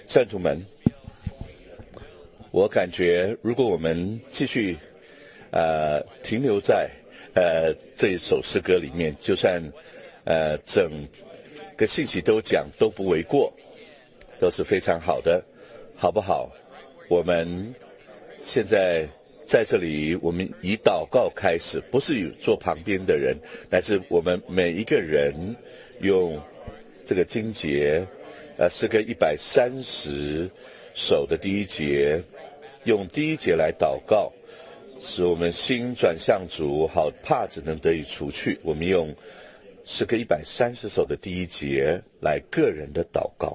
圣徒们，我感觉如果我们继续停留在这一首诗歌里面，就算整个信息都讲都不为过，都是非常好的，好不好？我们现在在这里，我们以祷告开始，不是坐旁边的人，乃至我们每一个人用这个经节诗歌130首的第一节，用第一节来祷告，使我们心转向主，好帕子能得以除去。我们用诗歌130首的第一节来个人的祷告。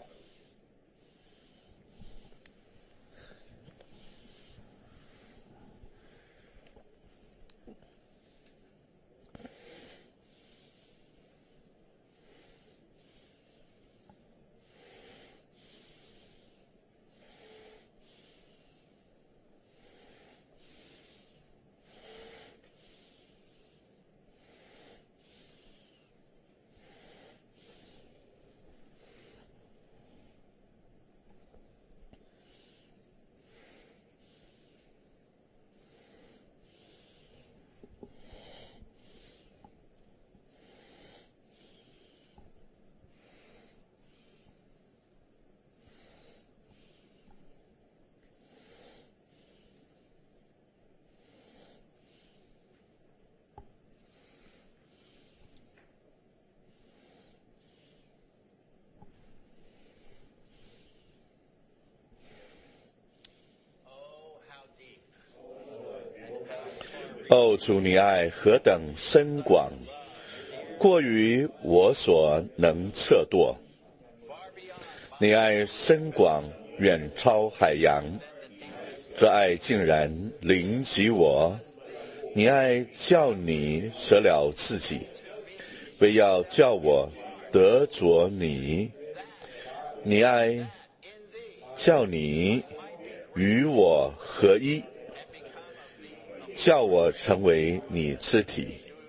哦，主，你爱何等深广，过于我所能测度。你爱深广，远超海洋，这爱竟然临及我。你爱叫你舍了自己，为要叫我得着你。你爱叫你与我合一，叫我成为你肢体。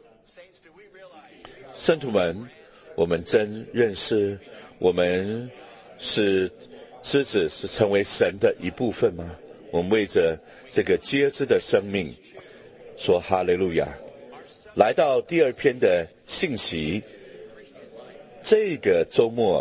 圣徒们，我们真认识我们是枝子，是成为神的一部分吗？我们为着这个接枝的生命说哈利路亚。来到第二篇的信息，这个周末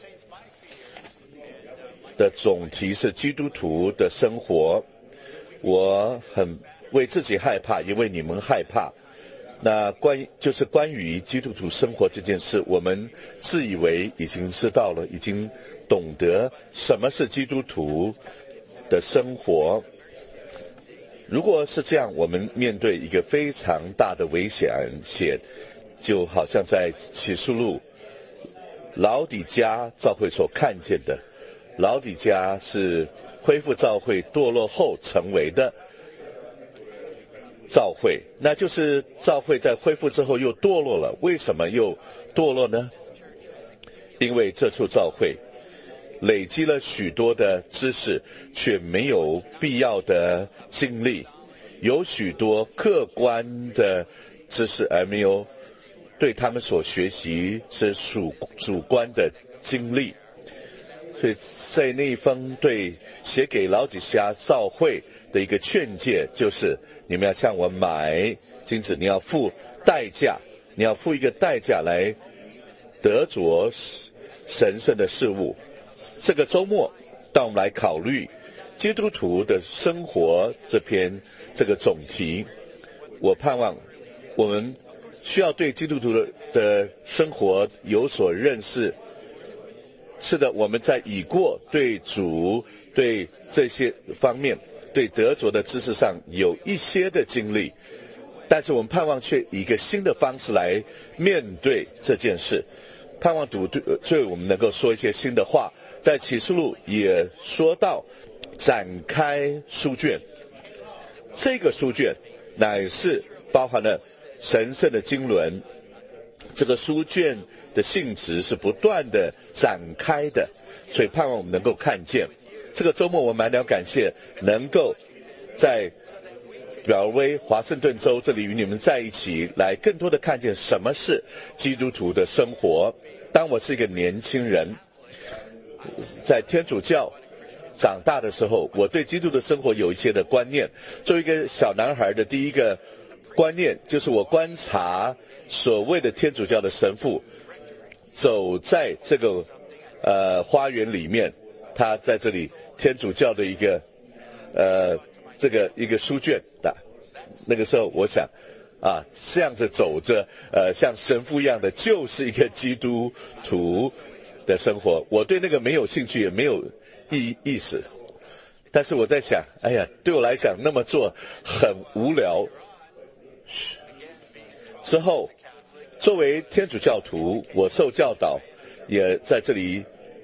的总题是基督徒的生活。我很为自己害怕，也为你们害怕。那就是关于基督徒生活这件事，我们自以为已经知道了，已经懂得什么是基督徒的生活。如果是这样，我们面对一个非常大的危险，就好像在启示录老底嘉教会所看见的。老底嘉是恢复教会堕落后成为的教会，那就是教会在恢复之后又堕落了。为什么又堕落呢？因为这处教会累积了许多的知识，却没有必要的经历，有许多客观的知识，而没有对他们所学习是主观的经历。所以在那一封对写给老底嘉教会的一个劝诫，就是你们要向我买金子，你要付代价，你要付一个代价来得着神圣的事物。这个周末当我们来考虑基督徒的生活这个总题，我盼望我们需要对基督徒的生活有所认识。是的，我们在已过对主对这些方面对得着的知识上有一些的经历，但是我们盼望却以一个新的方式来面对这件事。盼望对我们能够说一些新的话。在启示录也说到展开书卷，这个书卷乃是包含了神圣的经纶。这个书卷的性质是不断的展开的，所以盼望我们能够看见。这个周末我满了感谢，能够在表威华盛顿州这里与你们在一起，来更多的看见什么是基督徒的生活。当我是一个年轻人，在天主教长大的时候，我对基督的生活有一些的观念。作为一个小男孩的第一个观念，就是我观察所谓的天主教的神父走在这个花园里面，他在这里天主教的一个一个书卷的，那个时候我想这样子走着像神父一样的就是一个基督徒的生活。我对那个没有兴趣，也没有意思。但是我在想，哎呀，对我来讲那么做很无聊。之后作为天主教徒，我受教导也在这里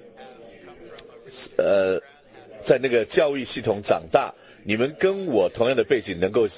在那个教育系统长大。你们跟我同样的背景，能够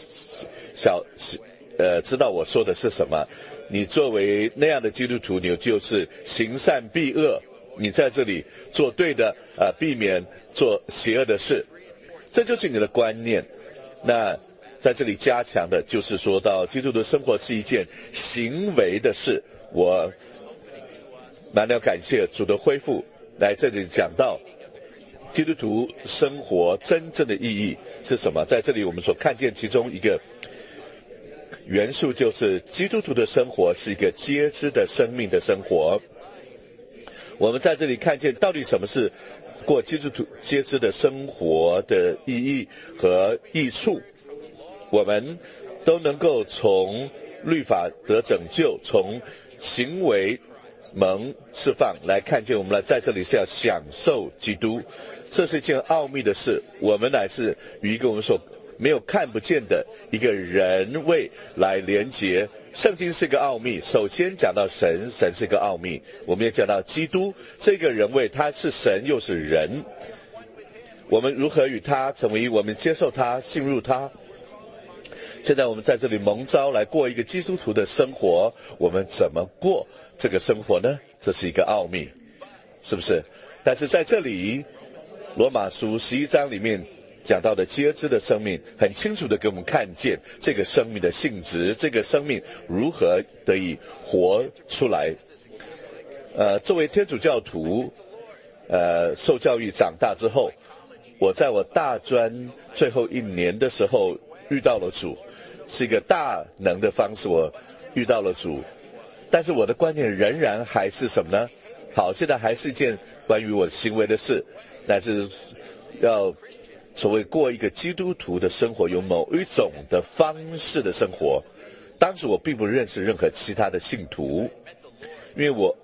知道我说的是什么。你作为那样的基督徒，你就是行善避恶，你在这里做对的避免做邪恶的事，这就是你的观念。那在这里加强的就是说到基督徒生活是一件行为的事。我蛮了感谢主的恢复，来这里讲到基督徒生活真正的意义是什么。在这里我们所看见其中一个元素，就是基督徒的生活是一个接知的生命的生活。我们在这里看见到底什么是过基督徒接知的生活的意义和益处，我们都能够从律法得拯救，从行为蒙释放来看见，我们在这里是要享受基督。这是一件奥秘的事，我们乃是与一个我们所没有看不见的一个人位来连结。圣经是一个奥秘，首先讲到神，神是一个奥秘，我们也讲到基督这个人位，他是神又是人，我们如何与他成为一，我们接受他，信入他。现在我们在这里蒙召来过一个基督徒的生活，我们怎么过这个生活呢？这是一个奥秘，是不是？但是在这里罗马书11章里面讲到的接知的生命，很清楚的给我们看见这个生命的性质，这个生命如何得以活出来。作为天主教徒受教育长大之后，我在我大专最后一年的时候遇到了主，是一个大能的方式，我遇到了主。但是我的观念仍然还是什么呢？好，现在还是一件关于我行为的事，但是要所谓过一个基督徒的生活，有某一种的方式的生活。当时我并不认识任何其他的信徒，因为我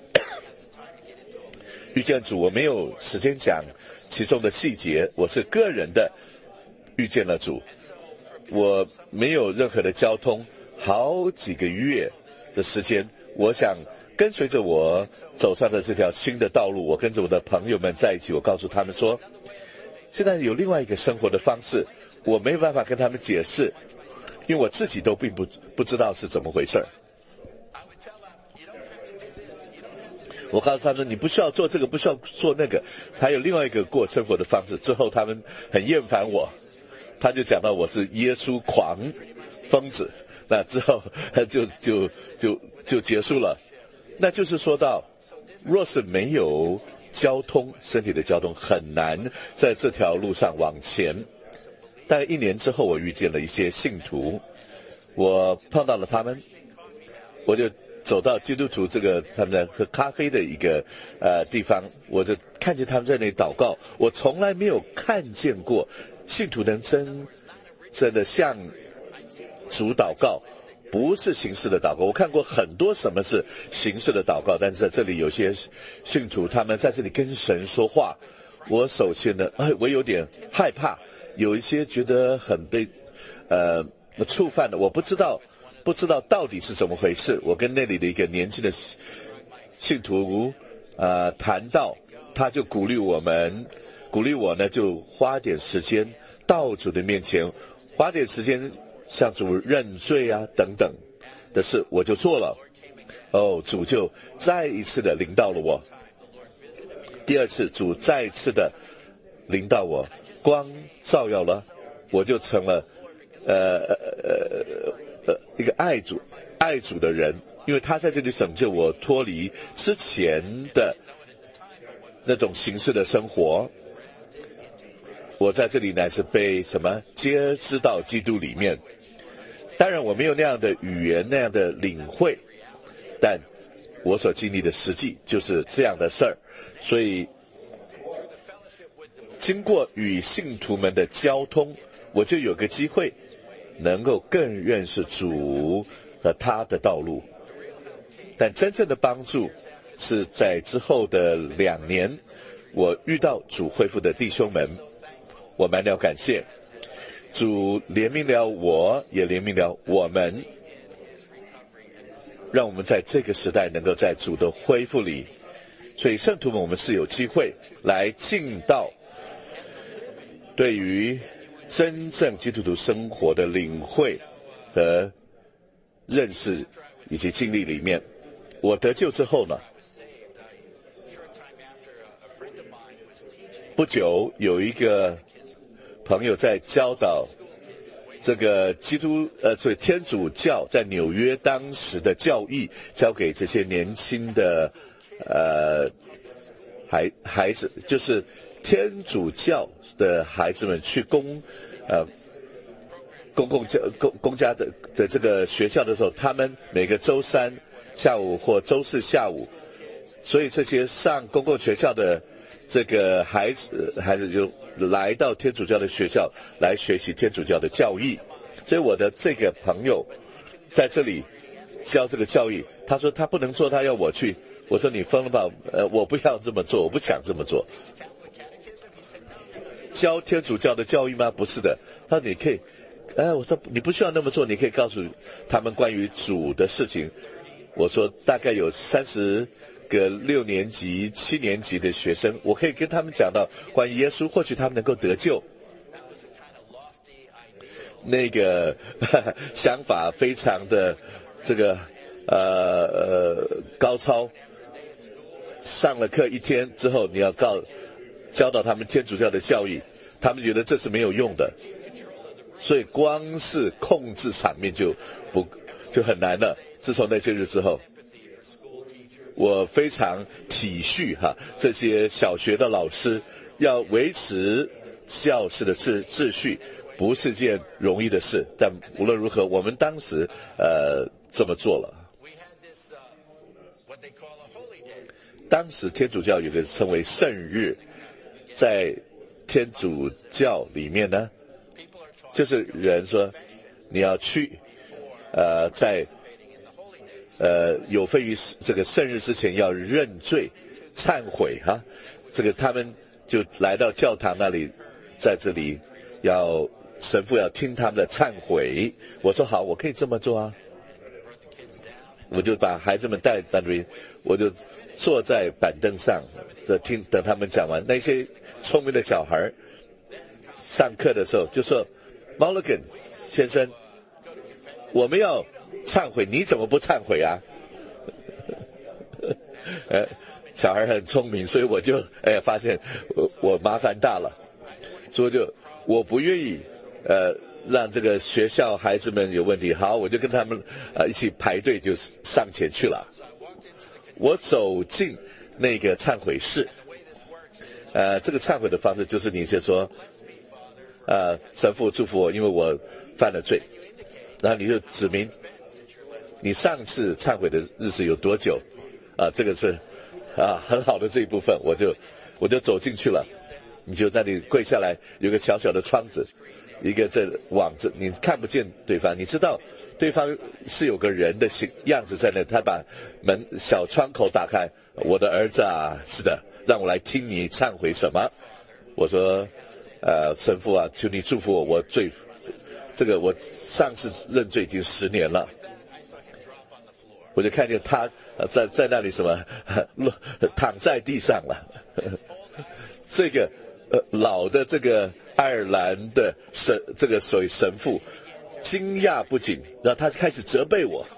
遇见主，我没有时间讲其中的细节，我是个人的遇见了主，我没有任何的交通，好几个月的时间，我想跟随着我走上的这条新的道路，我跟着我的朋友们在一起，我告诉他们说，现在有另外一个生活的方式，我没有办法跟他们解释，因为我自己都并不知道是怎么回事。我告诉他们，你不需要做这个，不需要做那个，还有另外一个过生活的方式。之后他们很厌烦我，他就讲到我是耶稣狂疯子，那之后就结束了。那就是说到，若是没有交通，身体的交通很难在这条路上往前。大概1年之后，我遇见了一些信徒，我碰到了他们，我就走到基督徒这个他们在喝咖啡的一个地方，我就看见他们在那里祷告。我从来没有看见过信徒能真的向主祷告，不是形式的祷告。我看过很多什么是形式的祷告，但是在这里有些信徒他们在这里跟神说话，我首先呢我有点害怕，有一些觉得很被触犯的，我不知道到底是怎么回事。我跟那里的一个年轻的信徒谈到，他就鼓励我呢，就花点时间到主的面前，花点时间向主认罪啊等等的事，我就做了。主就再一次的领导了我。第二次主再一次的领导我，光照耀了，我就成了一个爱主的人，因为他在这里拯救我脱离之前的那种形式的生活。 我在这里乃是被什么皆知道基督里面。当然我没有那样的语言那样的领会，但我所经历的实际就是这样的事儿。所以经过与信徒们的交通，我就有个机会能够更认识主和他的道路。但真正的帮助是在之后的2年，我遇到主恢复的弟兄们，我满了感谢。主怜悯了我，也怜悯了我们，让我们在这个时代能够在主的恢复里。所以圣徒们，我们是有机会来进到对于真正基督徒生活的领会和认识以及经历里面。我得救之后呢，不久有一个朋友在教导这个所以天主教在纽约当时的教义，教给这些年轻的孩子，就是天主教的孩子们去公家的这个学校的时候，他们每个周3下午或周4下午，所以这些上公共学校的这个孩子就来到天主教的学校来学习天主教的教义。所以我的这个朋友在这里教这个教义，他说他不能做，他要我去。我说你疯了吧？我不要这么做，我不想这么做。教天主教的教义吗？不是的。他说你可以，我说你不需要那么做，你可以告诉他们关于主的事情。我说大概有30个6年级、7年级的学生，我可以跟他们讲到关于耶稣，或许他们能够得救。那个想法非常的这个高超。上了课1天之后，你要教导他们天主教的教义，他们觉得这是没有用的，所以光是控制场面就很难了。自从那些日之后，我非常体恤这些小学的老师，要维持教室的秩序不是件容易的事，但无论如何，我们当时这么做了。当时天主教有个称为圣日，在天主教里面呢，就是人说你要去在有份于这个圣日之前要认罪忏悔这个他们就来到教堂那里，在这里神父要听他们的忏悔。我说好，我可以这么做啊。我就把孩子们带到那边，我就坐在板凳上等他们讲完。那些聪明的小孩上课的时候就说 Mulligan 先生，我们要忏悔，你怎么不忏悔啊？小孩很聪明，所以我就发现我麻烦大了，所以我不愿意让这个学校孩子们有问题。好，我就跟他们一起排队就上前去了。我走进那个忏悔室，这个忏悔的方式就是你先说神父祝福我，因为我犯了罪，然后你就指明你上次忏悔的日子有多久这个是很好的这一部分。我就走进去了，你就在那里跪下来，有个小小的窗子，一个这网子，你看不见对方，你知道对方是有个人的样子在那，他把小窗口打开，我的儿子啊，是的，让我来听你忏悔什么。我说神父啊，求你祝福我，我上次认罪已经10年了。我就看见他在那里什么躺在地上了。这个老的这个爱尔兰的这个所谓神父惊讶不仅，然后他开始责备我，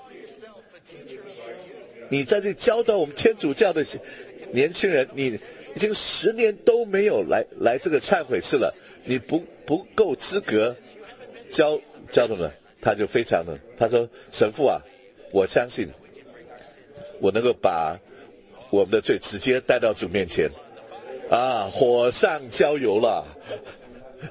你在这里教导我们天主教的年轻人，你已经10年都没有来这个忏悔室了，你不够资格教他们。他就非常的，他说神父啊，我相信我能够把我们的罪直接带到主面前火上浇油了。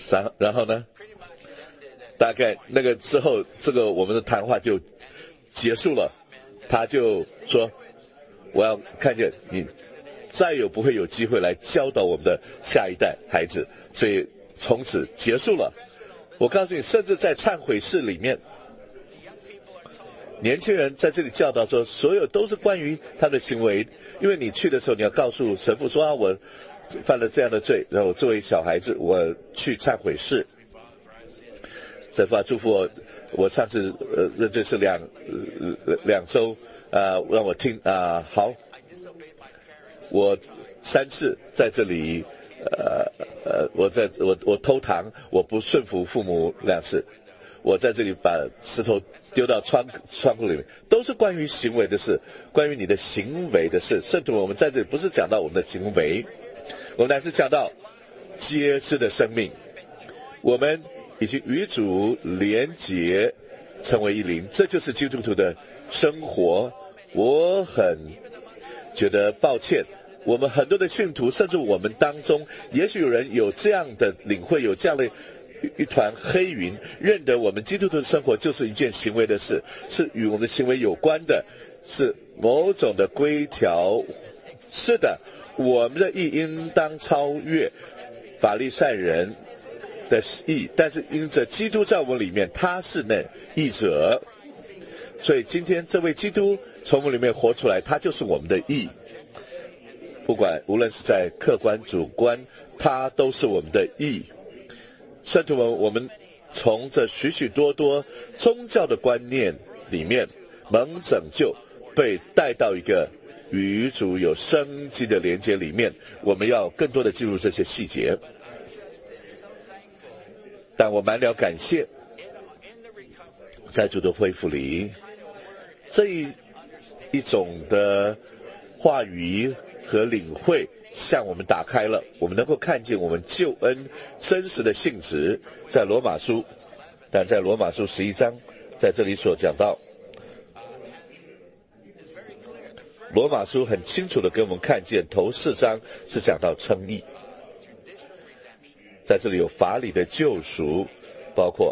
然后呢，大概那个之后，这个我们的谈话就结束了。他就说：“我要看见你再也不会有机会来教导我们的下一代孩子，所以从此结束了。”我告诉你，甚至在忏悔室里面，年轻人在这里教导说，所有都是关于他的行为。因为你去的时候，你要告诉神父说：“我犯了这样的罪，然后作为小孩子，我去忏悔室。”神父祝福我。我上次认罪是两周让我听好，我3次在这里我偷糖，我不顺服父母2次，我在这里把石头丢到窗户里面，都是关于行为的事，关于你的行为的事。圣徒们，我们在这里不是讲到我们的行为，我们乃是讲到接枝的生命。我们已经与主连结，成为一灵，这就是基督徒的生活。我很觉得抱歉，我们很多的信徒，甚至我们当中，也许有人有这样的领会，有这样的一团黑云，认得我们基督徒的生活就是一件行为的事，是与我们的行为有关的，是某种的规条。是的，我们的义应当超越法利赛人的义，但是因着基督在我们里面，他是那义者，所以今天这位基督从我们里面活出来，他就是我们的义。不管无论是在客观主观，他都是我们的义。圣徒们，我们从这许许多多宗教的观念里面蒙拯救，被带到一个与主有生机的连接里面，我们要更多的进入这些细节。但我满了感谢，在主的恢复里，这一种的话语和领会向我们打开了，我们能够看见我们救恩真实的性质，在罗马书，但在罗马书11章，在这里所讲到，罗马书很清楚的给我们看见，头4章是讲到称义。在这里有法理的救赎，包括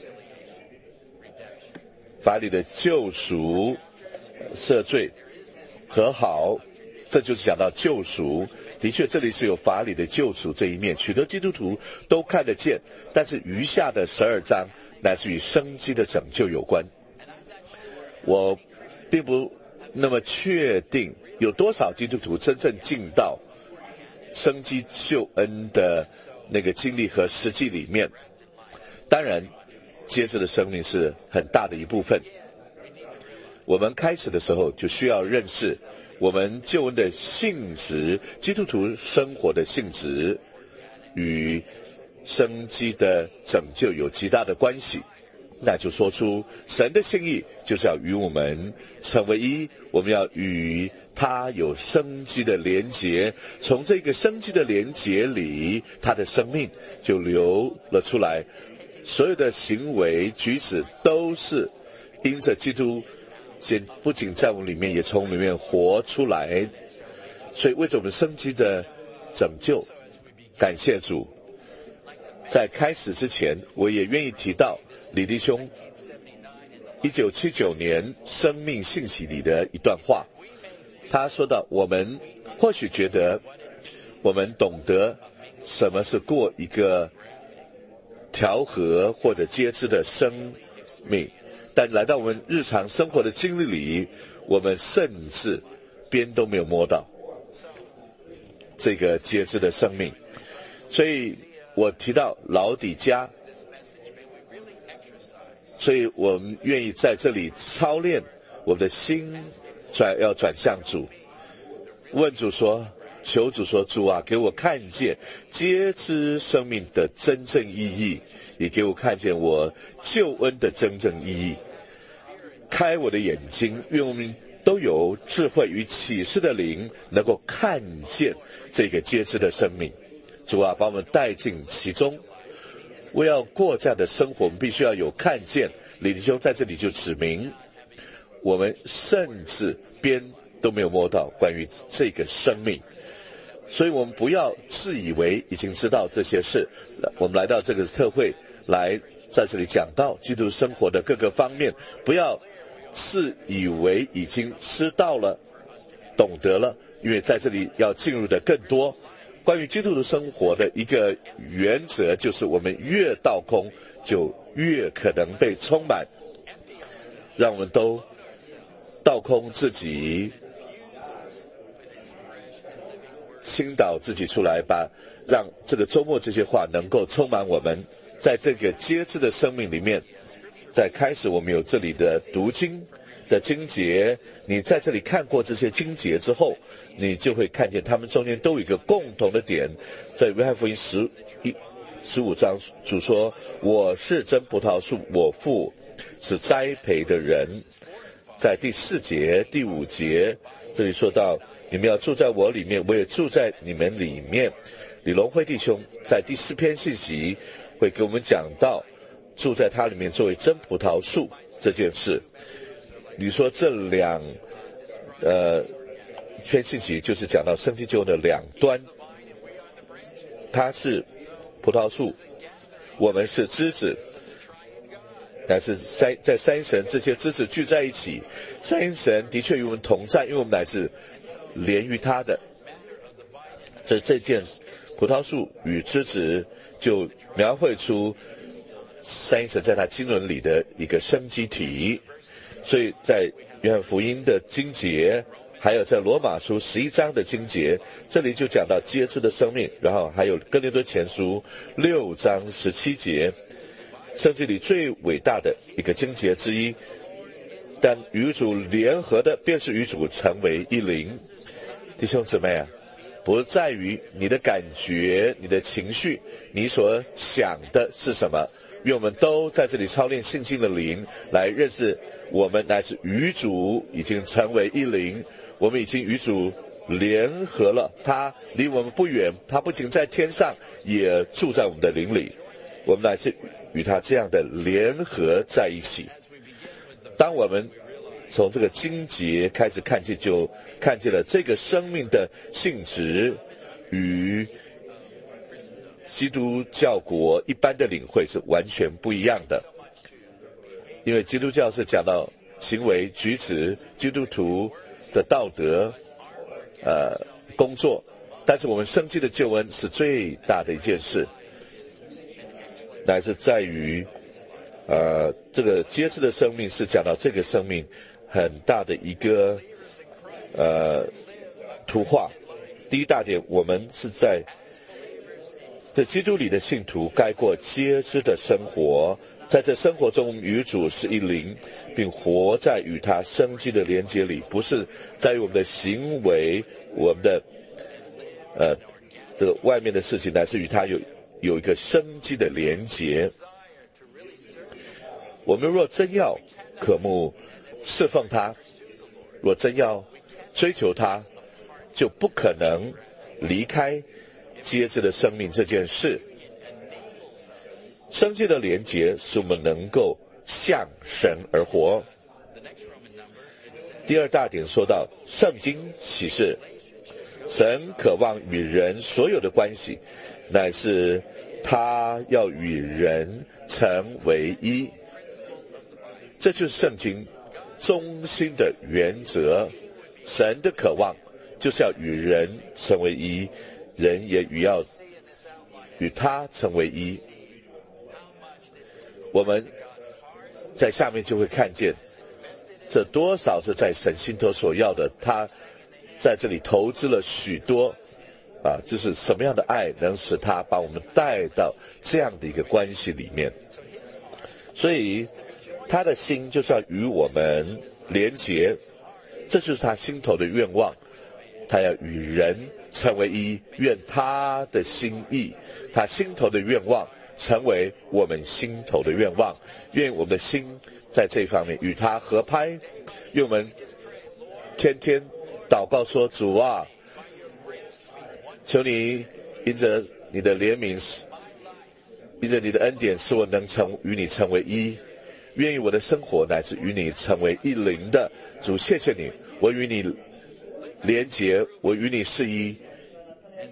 法理的救赎、赦罪、和好，这就是讲到救赎。的确，这里是有法理的救赎这一面，许多基督徒都看得见，但是余下的12章乃是与生机的拯救有关。我并不那么确定有多少基督徒真正进到生机救恩的那个经历和实际里面。当然接着的生命是很大的一部分。我们开始的时候就需要认识我们救恩的性质，基督徒生活的性质与生机的拯救有极大的关系。那就说出神的心意就是要与我们成为一，我们要与他有生机的连结，从这个生机的连结里，他的生命就流了出来，所有的行为举止都是因着基督不仅在我们里面，也从里面活出来。所以为着我们生机的拯救，感谢主。在开始之前，我也愿意提到李弟兄1979年生命信息里的一段话。他说到，我们或许觉得我们懂得什么是过一个调和或者节制的生命，但来到我们日常生活的经历里，我们甚至边都没有摸到这个节制的生命。所以我提到老底嘉，所以我们愿意在这里操练我们的心要转向主，问主说，求主说，主啊，给我看见节制生命的真正意义，也给我看见我救恩的真正意义，开我的眼睛，愿我们都有智慧与启示的灵，能够看见这个节制的生命。主啊，把我们带进其中。为要过这样的生活，我们必须要有看见。李弟兄在这里就指明，我们甚至边都没有摸到关于这个生命。 所以我们不要自以为已经知道这些事。我们来到这个特会，来在这里讲到基督生活的各个方面，不要自以为已经知道了、懂得了，因为在这里要进入的更多。关于基督的生活的一个原则，就是我们越倒空，就越可能被充满。让我们都倒空自己，倾倒自己出来，让这个周末这些话能够充满我们。在这个节制的生命里面，在开始我们有这里的读经的经节，你在这里看过这些经节之后，你就会看见他们中间都有一个共同的点。在约翰福音15章，主说：“我是真葡萄树，我父是栽培的人。”在第4节、第5节，这里说到：“你们要住在我里面，我也住在你们里面。”李龙辉弟兄在第4篇信息会给我们讲到住在他里面作为真葡萄树这件事。你说这两篇信息就是讲到圣经救恩的两端，他是葡萄树，我们是枝子，但是在三神这些枝子聚在一起，三神的确与我们同在，因为我们乃是连于他的。这件葡萄树与枝子就描绘出三神在他经纶里的一个生机体。所以在约翰福音的经节，还有在罗马书11章的经节，这里就讲到节制的生命，然后还有哥林多前书6章17节，圣经里最伟大的一个经节之一。但与主联合的，便是与主成为一灵。弟兄姊妹啊，不在于你的感觉、你的情绪、你所想的是什么。愿我们都在这里操练信心的灵，来认识我们乃是与主已经成为一灵，我们已经与主联合了，他离我们不远，他不仅在天上，也住在我们的灵里，我们乃是与他这样的联合在一起。当我们从这个经节开始看见，就看见了这个生命的性质与基督教国一般的领会是完全不一样的。因为基督教是讲到行为举止，基督徒的道德工作，但是我们生机的救恩是最大的一件事，乃是在于这个节制的生命是讲到这个生命很大的一个图画。第一大点，我们是在基督里的信徒该过节制的生活，在这生活中与主是一灵，并活在与他生机的连结里，不是在于我们的行为，我们的这个外面的事情，乃是与他有一个生机的连结。我们若真要渴慕侍奉他，若真要追求他，就不可能离开节制的生命这件事。生机的连结使我们能够向神而活。第二大点说到圣经启示，神渴望与人所有的关系，乃是他要与人成为一。这就是圣经中心的原则。神的渴望就是要与人成为一，人也要与他成为一。我们在下面就会看见，这多少是在神心头所要的，他在这里投资了许多就是什么样的爱能使他把我们带到这样的一个关系里面。所以他的心就是要与我们连结，这就是他心头的愿望，他要与人成为一，愿他的心意，他心头的愿望成为我们心头的愿望，愿我们的心在这方面与他合拍。愿我们天天祷告说，主啊，求你因着你的怜悯，因着你的恩典，使我能与你成为一，愿意我的生活乃是与你成为一灵的。主，谢谢你，我与你连结，我与你是一，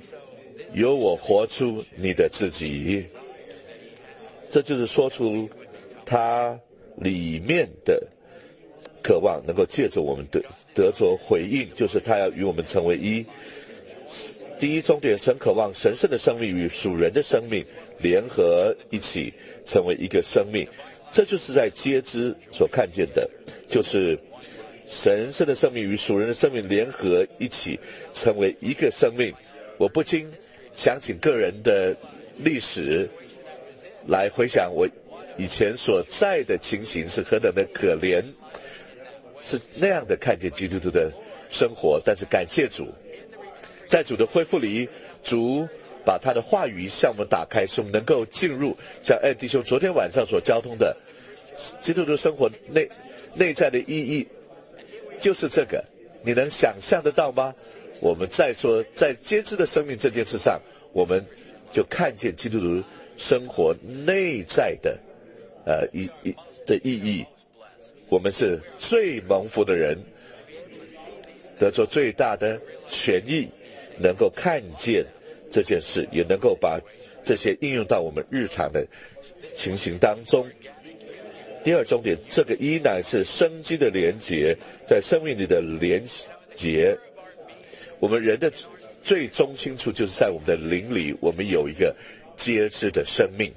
由我活出你的自己。这就是说出他里面的渴望能够借着我们得着回应，就是他要与我们成为一。第一终点，神渴望神圣的生命与属人的生命联合一起成为一个生命，这就是在接枝所看见的，就是神圣的生命与属人的生命联合一起成为一个生命。我不禁想起个人的历史来回想我以前所在的情形是何等的可怜，是那样的看见基督徒的生活。但是感谢主，在主的恢复里，主把他的话语向我们打开，使我们能够进入像弟兄昨天晚上所交通的基督徒生活内在的意义就是这个，你能想象得到吗？我们再说在接枝的生命这件事上，我们就看见基督徒生活内在的意义。我们是最蒙福的人，得着最大的权益，能够看见这件事，也能够把这些应用到我们日常的情形当中。第二重点，这个一乃是生机的连结，在生命里的连结。我们人的最中心处就是在我们的灵里，我们有一个接枝的生命。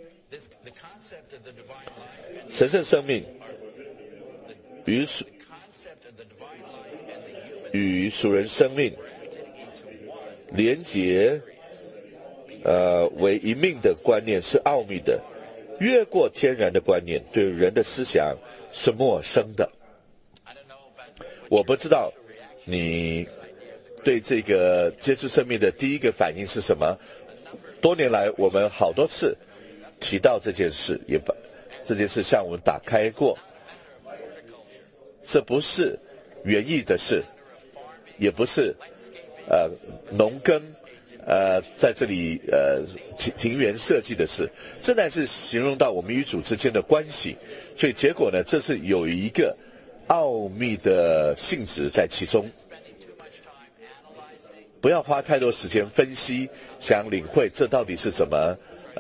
神圣生命与属人生命连结为一命的观念是奥秘的，越过天然的观念，对人的思想是陌生的。我不知道你对这个接触生命的第一个反应是什么。多年来我们好多次提到这件事，也把这件事向我们打开过。这不是园艺的事，也不是农耕在这里庭园设计的事，这乃是形容到我们与主之间的关系。所以结果呢，这是有一个奥秘的性质在其中。不要花太多时间分析，想领会这到底是怎么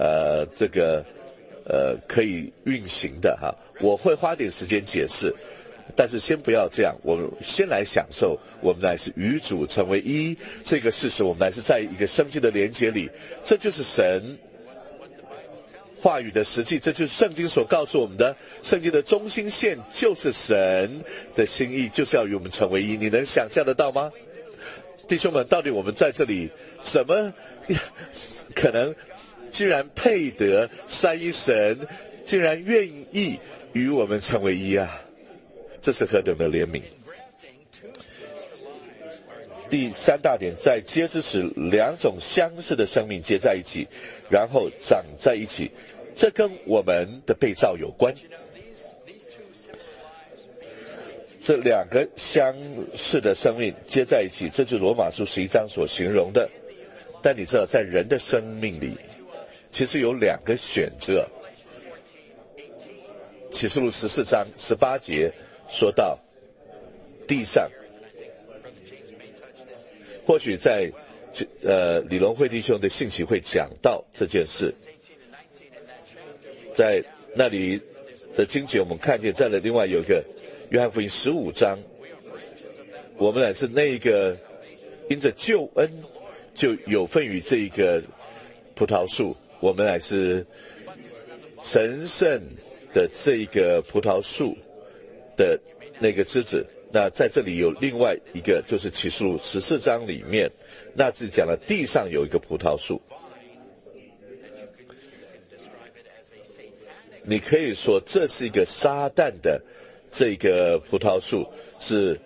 可以运行的哈。我会花点时间解释，但是先不要这样，我们先来享受我们乃是与主成为一这个事实，我们乃是在一个生机的连结里，这就是神话语的实际，这就是圣经所告诉我们的。圣经的中心线就是神的心意，就是要与我们成为一。你能想象得到吗？弟兄们，到底我们在这里怎么可能居然配得三一神竟然愿意与我们成为一啊？这是何等的怜悯。第三大点，在接枝时，两种相似的生命接在一起，然后长在一起，这跟我们的被造有关。这两个相似的生命接在一起，这就是罗马书11章所形容的。但你知道，在人的生命里其实有两个选择。启示录14章18节说到地上，或许在李隆慧弟兄的信息会讲到这件事。在那里的经节我们看见，在另外有一个约翰福音15章，我们乃是那一个因着救恩就有份于这一个葡萄树，我们乃是神圣的这一个葡萄树的那个枝子。那在这里有另外一个，就是启示录14章里面，那是讲了地上有一个葡萄树。你可以说这是一个撒旦的这个葡萄树，是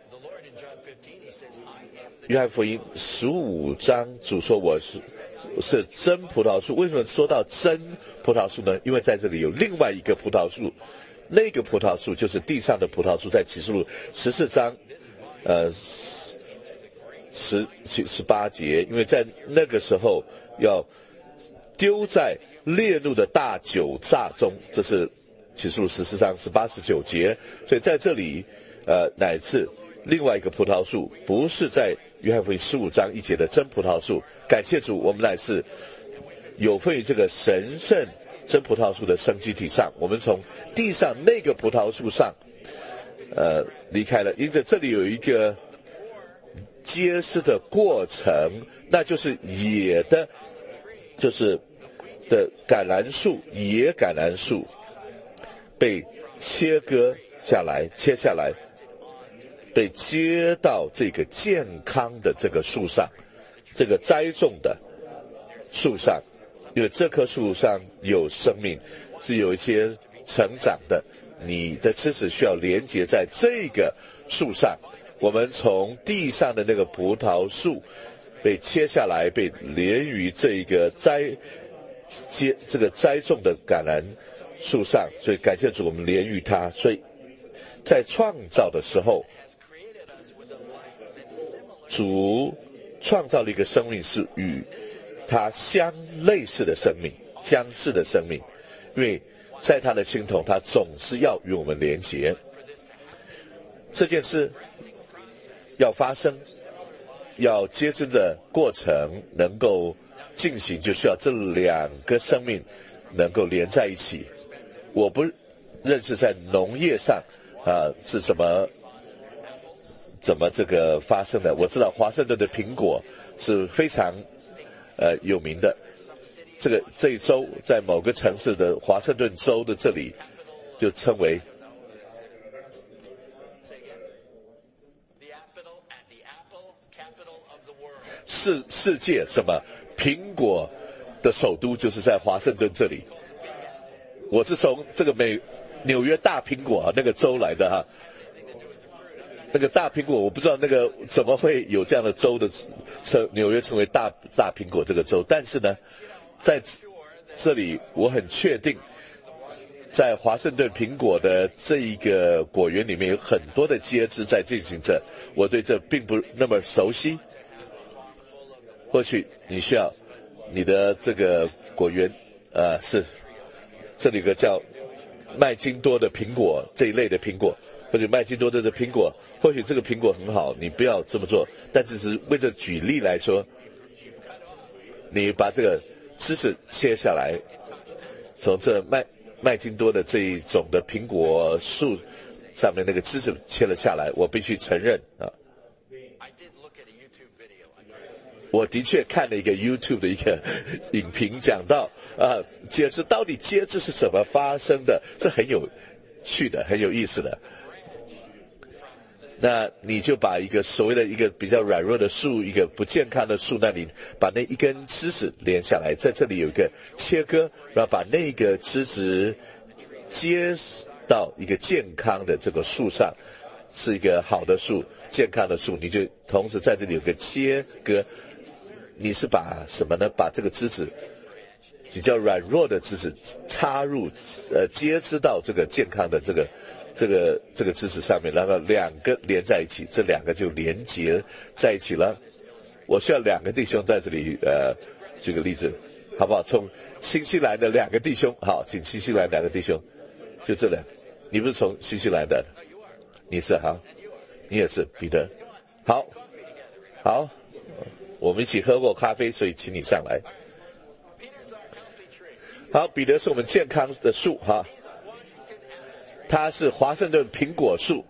约翰福音15章主说我是真葡萄树。为什么说到真葡萄树呢？因为在这里有另外一个葡萄树，那个葡萄树就是地上的葡萄树，在启示录14章18节，因为在那个时候要丢在烈怒的大酒榨中，这是启示录14章18、19节。所以在这里乃至另外一个葡萄树，不是在约翰福音15章1节的真葡萄树。感谢主，我们乃是有份于这个神圣真葡萄树的生机体上，我们从地上那个葡萄树上离开了。因此这里有一个结实的过程，那就是野的，就是的橄榄树，野橄榄树被切割下来，切下来，被接到这个健康的这个树上，这个栽种的树上，因为这棵树上有生命，是有一些成长的，你的枝子需要连接在这个树上。我们从地上的那个葡萄树被切下来，被连于这个栽种的橄榄树上，所以感谢主，我们连于它。所以在创造的时候，主创造了一个生命，是与他相类似的生命，相似的生命，因为在他的心头，他总是要与我们连结。这件事要发生，要接着的过程能够进行，就需要这两个生命能够连在一起。我不认识在农业上是怎么这个发生的。我知道华盛顿的苹果是非常有名的，这一州在某个城市的华盛顿州的这里就称为世界什么苹果的首都，就是在华盛顿这里。我是从这个纽约大苹果那个州来的哈。那个大苹果我不知道那个怎么会有这样的州的纽约成为大苹果这个州，但是呢在这里我很确定，在华盛顿苹果的这一个果园里面有很多的接枝在进行着，我对这并不那么熟悉。或许你需要你的这个果园是这里有个叫麦金多的苹果这一类的苹果，或者麦金多的苹果，或许这个苹果很好，你不要这么做，但只是为了举例来说，你把这个枝子切下来，从这麦金多的这一种的苹果树上面那个枝子切了下来，我必须承认我的确看了一个 YouTube 的一个影评，讲到接枝到底接枝是怎么发生的，是很有趣的，很有意思的。那你就把一个所谓的一个比较软弱的树，一个不健康的树，那你把那一根枝子连下来，在这里有一个切割，然后把那个枝子接到一个健康的这个树上，是一个好的树，健康的树，你就同时在这里有个切割。你是把什么呢？把这个枝子比较软弱的枝子插入接枝到这个健康的这个枝子上面，然后两个连在一起，这两个就连结在一起了。我需要两个弟兄在这里举个例子好不好？从新西兰的两个弟兄，好，请新西兰两个弟兄，就这两，你不是从新西兰的，你是好，你也是彼得，好，我们一起喝过咖啡，所以请你上来。好，彼得是我们健康的树哈，他是华盛顿苹果树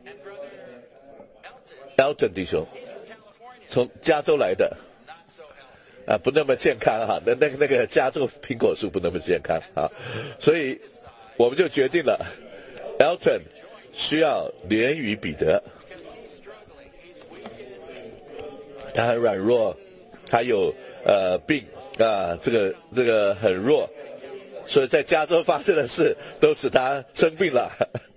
，Elton 弟兄，从加州来的，不那么健康哈，那个加州苹果树不那么健康啊，所以我们就决定了 ，Elton 需要连于彼得。他很软弱，他有病这个很弱，所以在加州发生的事都使他生病了。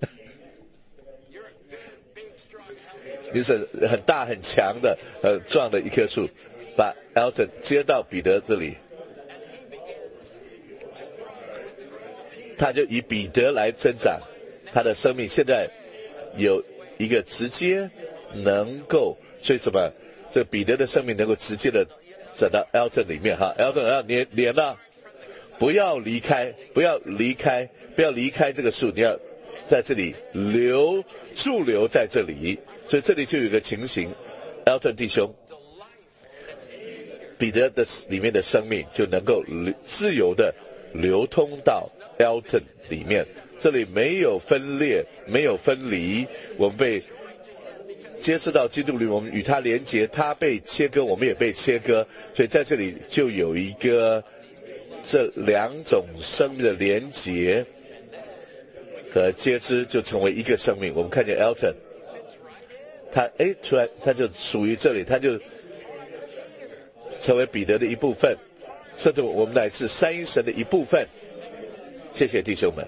你是很大很强的很壮的一棵树，把 Elton 接到彼得这里，他就以彼得来增长，他的生命现在有一个直接能够，所以什么？这个彼得的生命能够直接的转到 Elton 里面哈 ，Elton 要连了，不要离开这个树，你要在这里驻留在这里，所以这里就有一个情形 ，Elton 弟兄，彼得的里面的生命就能够自由的流通到 Elton 里面，这里没有分裂，没有分离，我们被接触到基督里，我们与他连结，他被切割，我们也被切割，所以在这里就有一个这两种生命的连结和接枝，就成为一个生命。我们看见 Elton， 他突然他就属于这里，他就成为彼得的一部分，这对我们乃是三一神的一部分。谢谢弟兄们，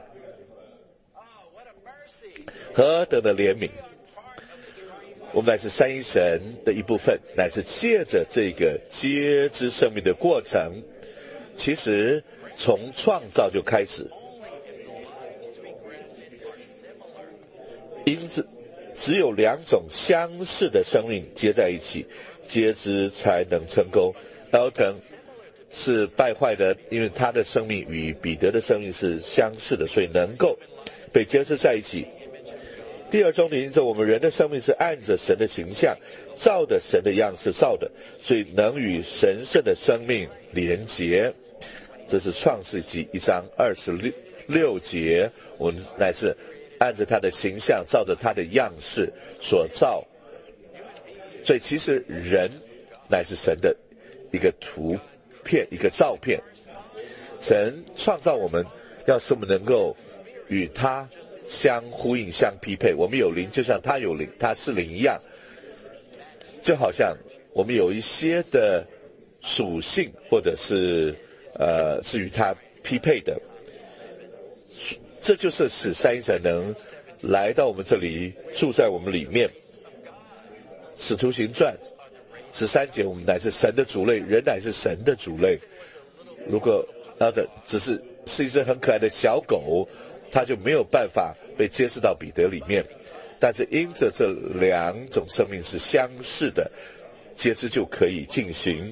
何等的怜悯！我们乃是三一神的一部分，乃是借着这个接枝生命的过程，其实从创造就开始，因此只有两种相似的生命接在一起，接枝才能成功。Elton 是败坏的，因为他的生命与彼得的生命是相似的，所以能够被接枝在一起。第二重点，因着我们人的生命是按着神的形象造的，神的样式造的，所以能与神圣的生命连结。这是创世纪1章26节，我们乃是按着他的形象照着他的样式所造，所以其实人乃是神的一个图片，一个照片。神创造我们，要使我们能够与他相呼应相匹配，我们有灵就像他有灵，他是灵一样，就好像我们有一些的属性或者是是与他匹配的，这就是使三一神能来到我们这里，住在我们里面。使徒行传13节，我们乃是神的族类，人乃是神的族类。如果只是一只很可爱的小狗，他就没有办法被接触到彼得里面，但是因着这两种生命是相似的，接枝就可以进行。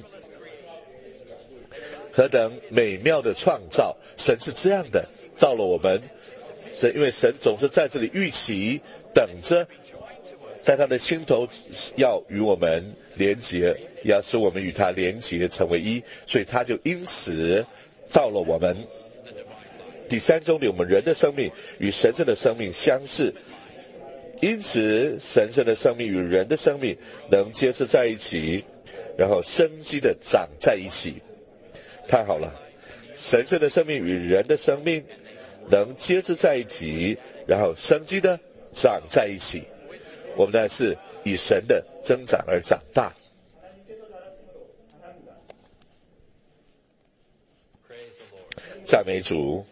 何等美妙的创造！神是这样的造了我们，因为神总是在这里预期等着，在他的心头要与我们连结，要使我们与他连结成为一，所以他就因此造了我们。第三重点，我们人的生命与神圣的生命相似，因此神圣的生命与人的生命能接触在一起，然后生机的长在一起。太好了，神圣的生命与人的生命能接触在一起，然后生机的长在一起。我们呢是以神的增长而长大。赞美主。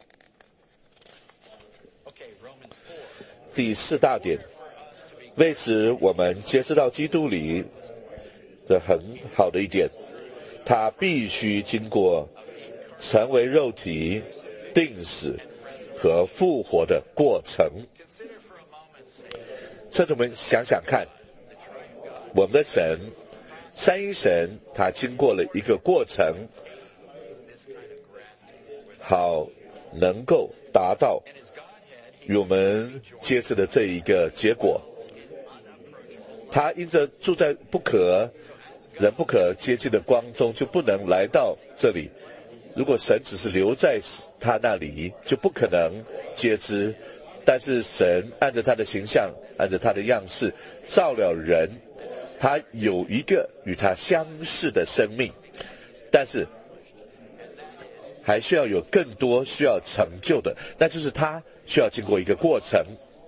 第4大点，为此我们接触到基督里，这很好的一点，他必须经过成为肉体、定死和复活的过程。这我们想想看，我们的神三一神，他经过了一个过程，好能够达到与我们接触的这一个结果。他因着住在人不可接近的光中，就不能来到这里。如果神只是留在他那里，就不可能接枝。但是神按着他的形象，按着他的样式造了人，他有一个与他相似的生命，但是还需要有更多需要成就的，那就是他需要经过一个过程。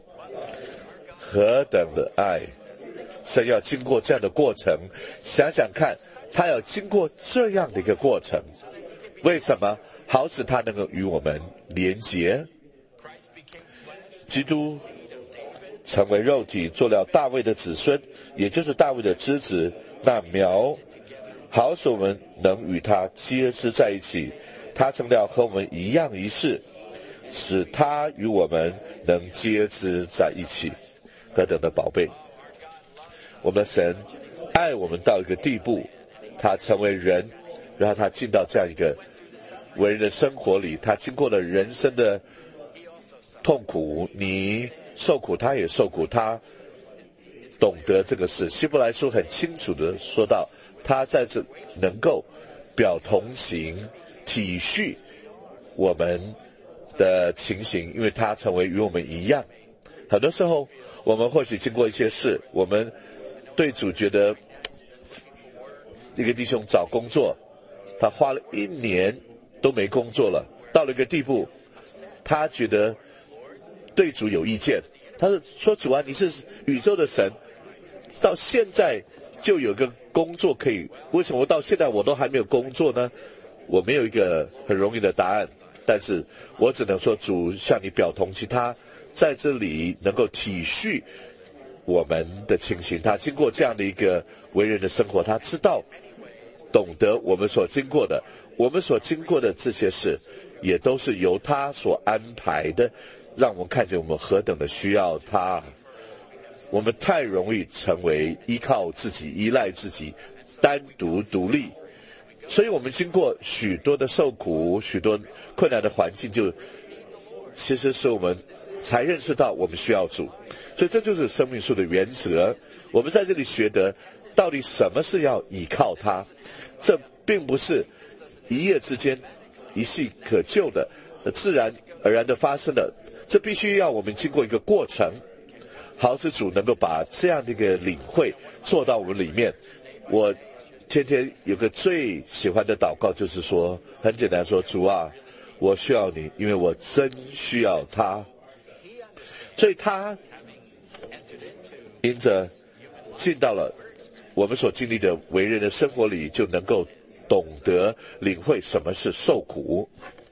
何等的爱！神要经过这样的过程，想想看，他要经过这样的一个过程，为什么？好使他能够与我们连结。基督成为肉体，做了大卫的子孙，也就是大卫的枝子，那苗，好使我们能与他接枝在一起。他成了和我们一样一世，使他与我们能接枝在一起。何等的宝贝！我们的神爱我们到一个地步，他成为人，然后他进到这样一个为人的生活里，他经过了人生的痛苦，你受苦，他也受苦，他懂得这个事。希伯来书很清楚的说到，他在这能够表同情、体恤我们的情形，因为他成为与我们一样。很多时候我们或许经过一些事，我们对主觉得一个弟兄找工作，他花了1年都没工作了，到了一个地步，他觉得对主有意见，他说主啊，你是宇宙的神，到现在就有个工作可以，为什么到现在我都还没有工作呢？我没有一个很容易的答案，但是我只能说主向你表同情，他在这里能够体恤我们的情形，他经过这样的一个为人的生活，他知道懂得我们所经过的，我们所经过的这些事也都是由他所安排的，让我们看见我们何等的需要他。我们太容易成为依靠自己、依赖自己、单独独立，所以我们经过许多的受苦、许多困难的环境，就其实是我们才认识到我们需要主。所以这就是生命树的原则。我们在这里学得到底什么是要依靠他，这并不是一夜之间一夕可就的自然而然的发生的，这必须要我们经过一个过程，好使主能够把这样的一个领会做到我们里面。我天天有个最喜欢的祷告，就是说很简单，说主啊，我需要你，因为我真需要他。所以他因着进到了我们所经历的为人的生活里，就能够懂得领会什么是受苦。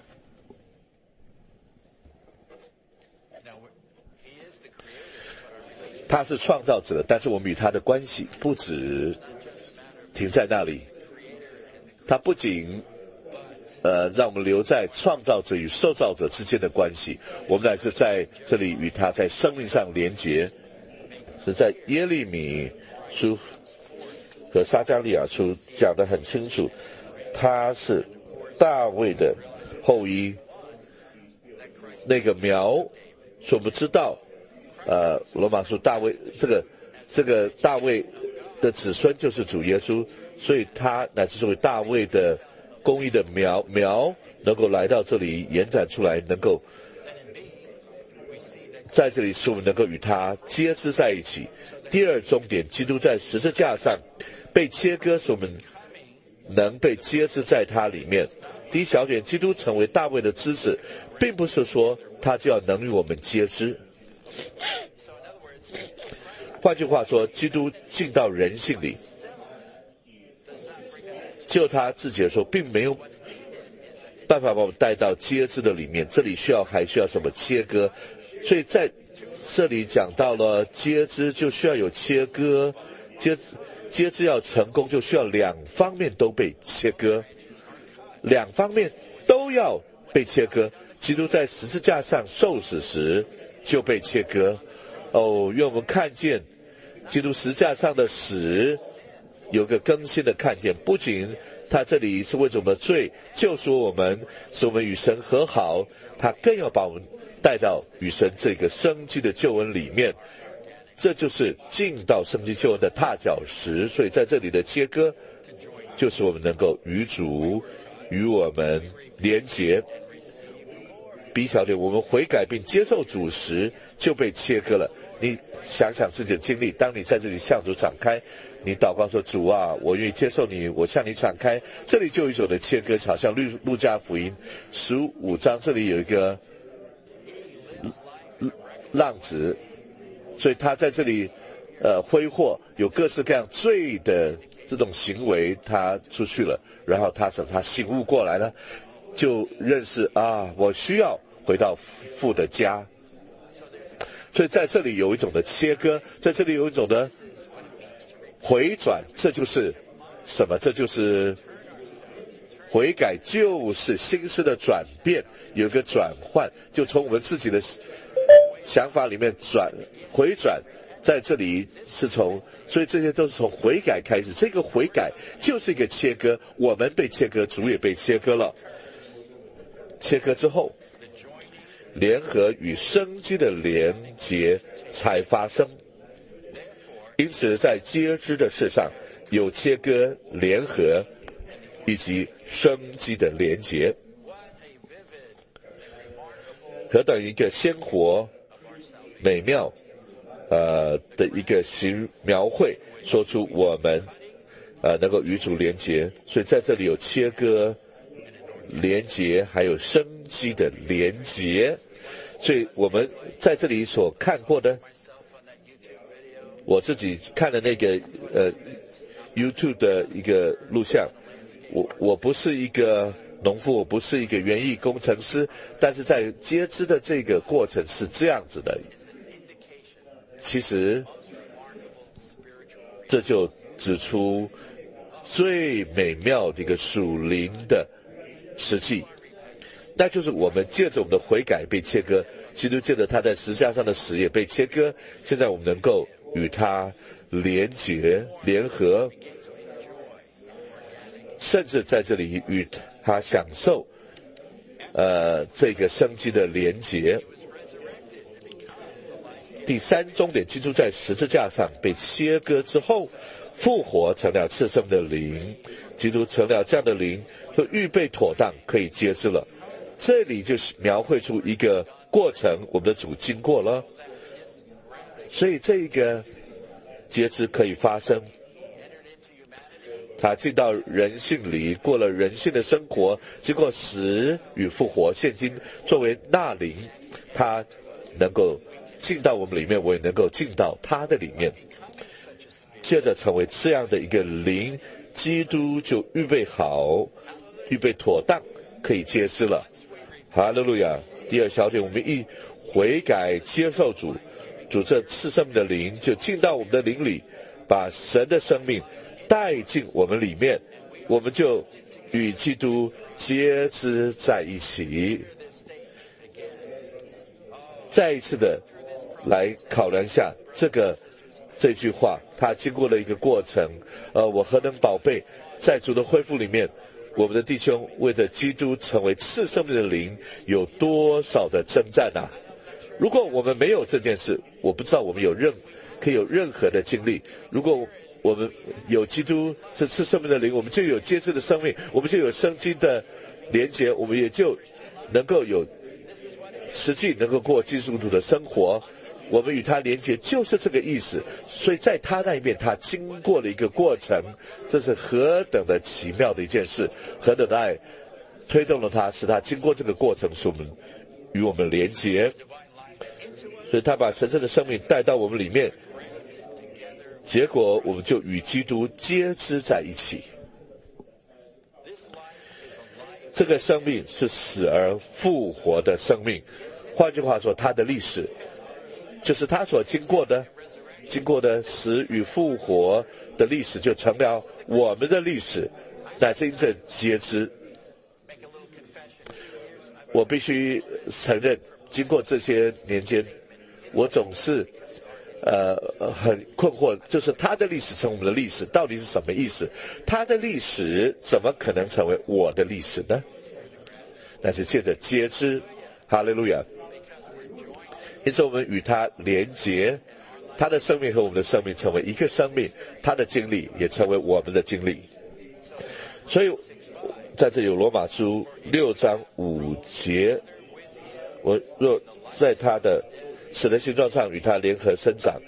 他是创造者，但是我们与他的关系不止停在那里。他不仅让我们留在创造者与受造者之间的关系，我们乃是在这里与他在生命上连结。是在耶利米书和撒迦利亚书讲得很清楚，他是大卫的后裔，那个苗，所以我们知道罗马书大卫这个大卫的子孙就是主耶稣，所以他乃是作为大卫的公义的苗能够来到这里延展出来，能够在这里使我们能够与他接枝在一起。第二重点，基督在十字架上被切割，使我们能被接枝在他里面。第一小点，基督成为大卫的枝子，并不是说他就要能与我们接枝。换句话说，基督进到人性里，就他自己的时候，并没有办法把我们带到接枝的里面，这里还需要什么切割。所以在这里讲到了接枝就需要有切割，接枝要成功就需要两方面都被切割，两方面都要被切割。基督在十字架上受死时就被切割。愿我们看见基督十字架上的死有个更新的看见，不仅他这里是为着我们的罪救赎我们，使我们与神和好，他更要把我们带到与神这个生机的救恩里面，这就是进到生机救恩的踏脚石。所以在这里的切割，就是我们能够与主与我们连结。B 小点，我们悔改并接受主时就被切割了。你想想自己的经历，当你在这里向主敞开，你祷告说主啊，我愿意接受你，我向你敞开，这里就有一种的切割，好像路加福音15章这里有一个浪子，所以他在这里挥霍，有各式各样罪的这种行为，他出去了，然后他醒悟过来了，就认识我需要回到父的家。所以在这里有一种的切割，在这里有一种的回转，这就是什么？这就是悔改，就是心思的转变，有一个转换，就从我们自己的想法里面回转，在这里是所以这些都是从悔改开始。这个悔改就是一个切割，我们被切割，主也被切割了。切割之后， 联合与生机的连结才发生。因此在接枝的事上有切割、联合以及生机的连结。何等一个鲜活美妙的一个描绘，说出我们能够与主连结。所以在这里有切割、连结，还有生机的连结。所以我们在这里所看过的，我自己看的那个YouTube 的一个录像，我不是一个农夫，我不是一个园艺工程师，但是在接枝的这个过程是这样子的。其实这就指出最美妙的一个属灵的实际，那就是我们借着我们的悔改被切割，基督借着他在十字架上的死也被切割，现在我们能够与他连结联合，甚至在这里与他享受这个生机的连结。第三重点，基督在十字架上被切割之后复活，成了赐生的灵。基督成了这样的灵，就预备妥当可以接枝了。这里就是描绘出一个过程，我们的主经过了，所以这个接枝可以发生。他进到人性里，过了人性的生活，经过死与复活，现今作为那灵，他能够进到我们里面，我也能够进到他的里面，接着成为这样的一个灵，基督就预备好，预备妥当，可以接枝了。哈利路亚！第二小点，我们一悔改接受主这赐生命的灵，就进到我们的灵里，把神的生命带进我们里面，我们就与基督接枝在一起。再一次的来考量一下这句话，它经过了一个过程。我何等宝贝，在主的恢复里面，我们的弟兄为着基督成为赐生命的灵，有多少的征战啊！如果我们没有这件事，我不知道我们可以有任何的经历。如果我们有基督这赐生命的灵，我们就有接枝的生命，我们就有生机的连结，我们也就能够有实际能够过基督徒的生活。我们与他连结就是这个意思。所以在他那一面，他经过了一个过程，这是何等的奇妙的一件事，何等的爱推动了他，使他经过这个过程，使我们与我们连结。所以他把神圣的生命带到我们里面，结果我们就与基督接枝在一起。这个生命是死而复活的生命，换句话说，他的历史就是他所经过的死与复活的历史，就成了我们的历史，乃真正接枝。我必须承认，经过这些年间，我总是很困惑，就是他的历史成我们的历史到底是什么意思？他的历史怎么可能成为我的历史呢？那是借着接枝，哈利路亚！因此我们与他连结，他的生命和我们的生命成为一个生命，他的经历也成为我们的经历。所以在这里有罗马书6章5节，我若在他的死的形状上与他联合生长，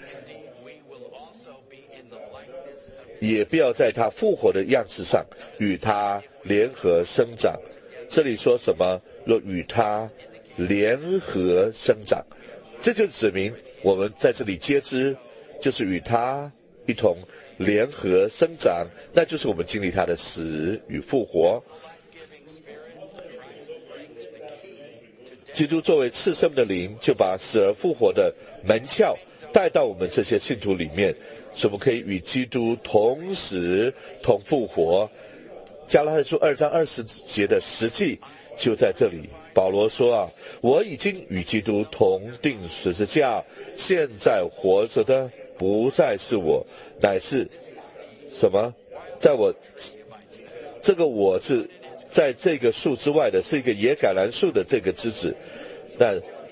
也不要在他复活的样式上与他联合生长。这里说什么？若与他联合生长，这就指明我们在这里接枝，就是与他一同联合生长，那就是我们经历他的死与复活。基督作为赐生的灵，就把死而复活的门窍带到我们这些信徒里面，使我们可以与基督同死同复活。加拉太书2章20节的实际就在这里。保罗说我已经与基督同定十字架，现在活着的不再是我，乃是什么？在我这个我字在这个树之外的是一个野橄榄树的这个枝子，那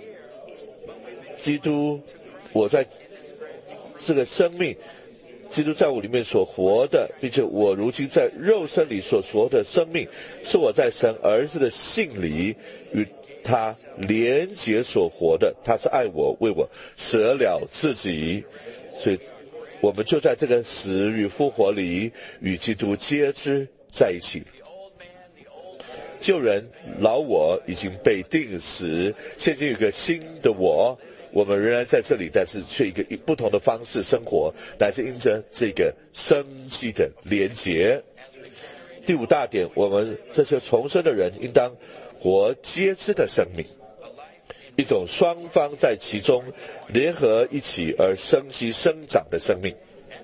基督，我在这个生命，基督在我里面所活的，并且我如今在肉身里所活的生命，是我在神儿子的信里与他连结所活的。他是爱我，为我舍了自己，所以我们就在这个死与复活里与基督接之在一起。旧人老我已经被钉死，现今有个新的我们仍然在这里，但是却一个不同的方式生活，乃是因着这个生机的连结。第五大点，我们这些重生的人应当活接之的生命，一种双方在其中联合一起而生机生长的生命。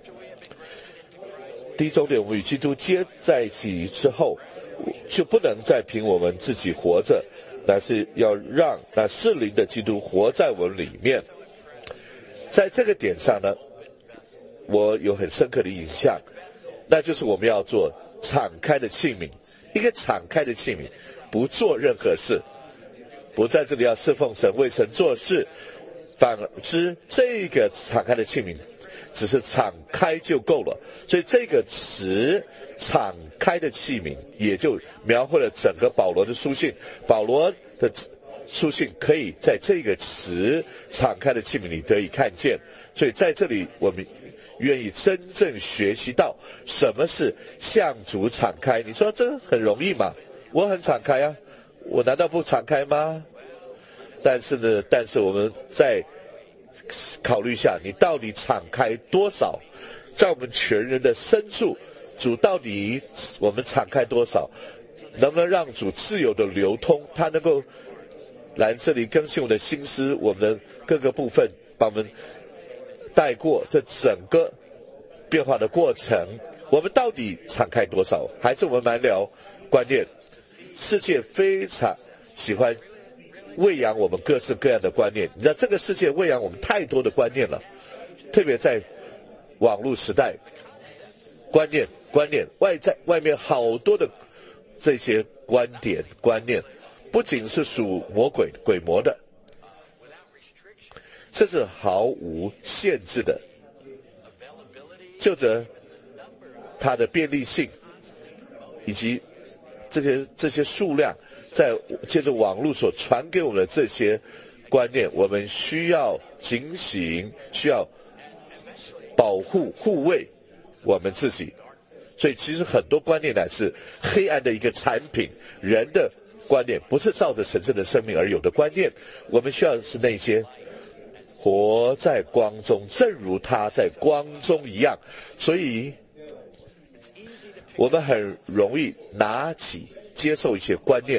第一重点，我们与基督接在一起之后，就不能再凭我们自己活着，乃是要让那是灵的基督活在我们里面。在这个点上呢，我有很深刻的印象，那就是我们要做敞开的器皿。一个敞开的器皿，不做任何事，不在这里要侍奉神为神做事，反之这个敞开的器皿只是敞开就够了。所以这个词敞开的器皿也就描绘了整个保罗的书信。保罗的书信可以在这个词敞开的器皿里得以看见。所以在这里我们愿意真正学习到什么是向主敞开。你说这很容易吗？我很敞开啊，我难道不敞开吗？但是我们再考虑一下，你到底敞开多少？在我们全人的深处，主到底我们敞开多少？能不能让主自由的流通？他能够来这里更新我们的心思，我们的各个部分，把我们带过这整个变化的过程。我们到底敞开多少？还是我们蛮聊观念？世界非常喜欢喂养我们各式各样的观念。你知道这个世界喂养我们太多的观念了，特别在网络时代，观念外面好多的这些观点观念，不仅是属魔鬼鬼魔的，这是毫无限制的，就着它的便利性以及这些数量，在借着网络所传给我们的这些观念，我们需要警醒，需要保护护卫我们自己。所以其实很多观念乃是黑暗的一个产品，人的观念不是照着神圣的生命而有的观念。我们需要的是那些活在光中，正如他在光中一样。所以我们很容易拿起接受一些观念，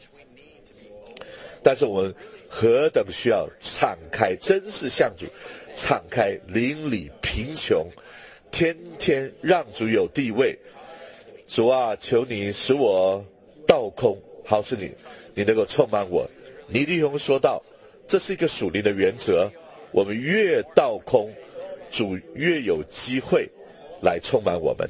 但是我们何等需要敞开，真是向主敞开，邻里贫穷，天天让主有地位。主啊，求你使我倒空，好使你能够充满我。尼弟兄说道，这是一个属灵的原则，我们越倒空，主越有机会来充满我们。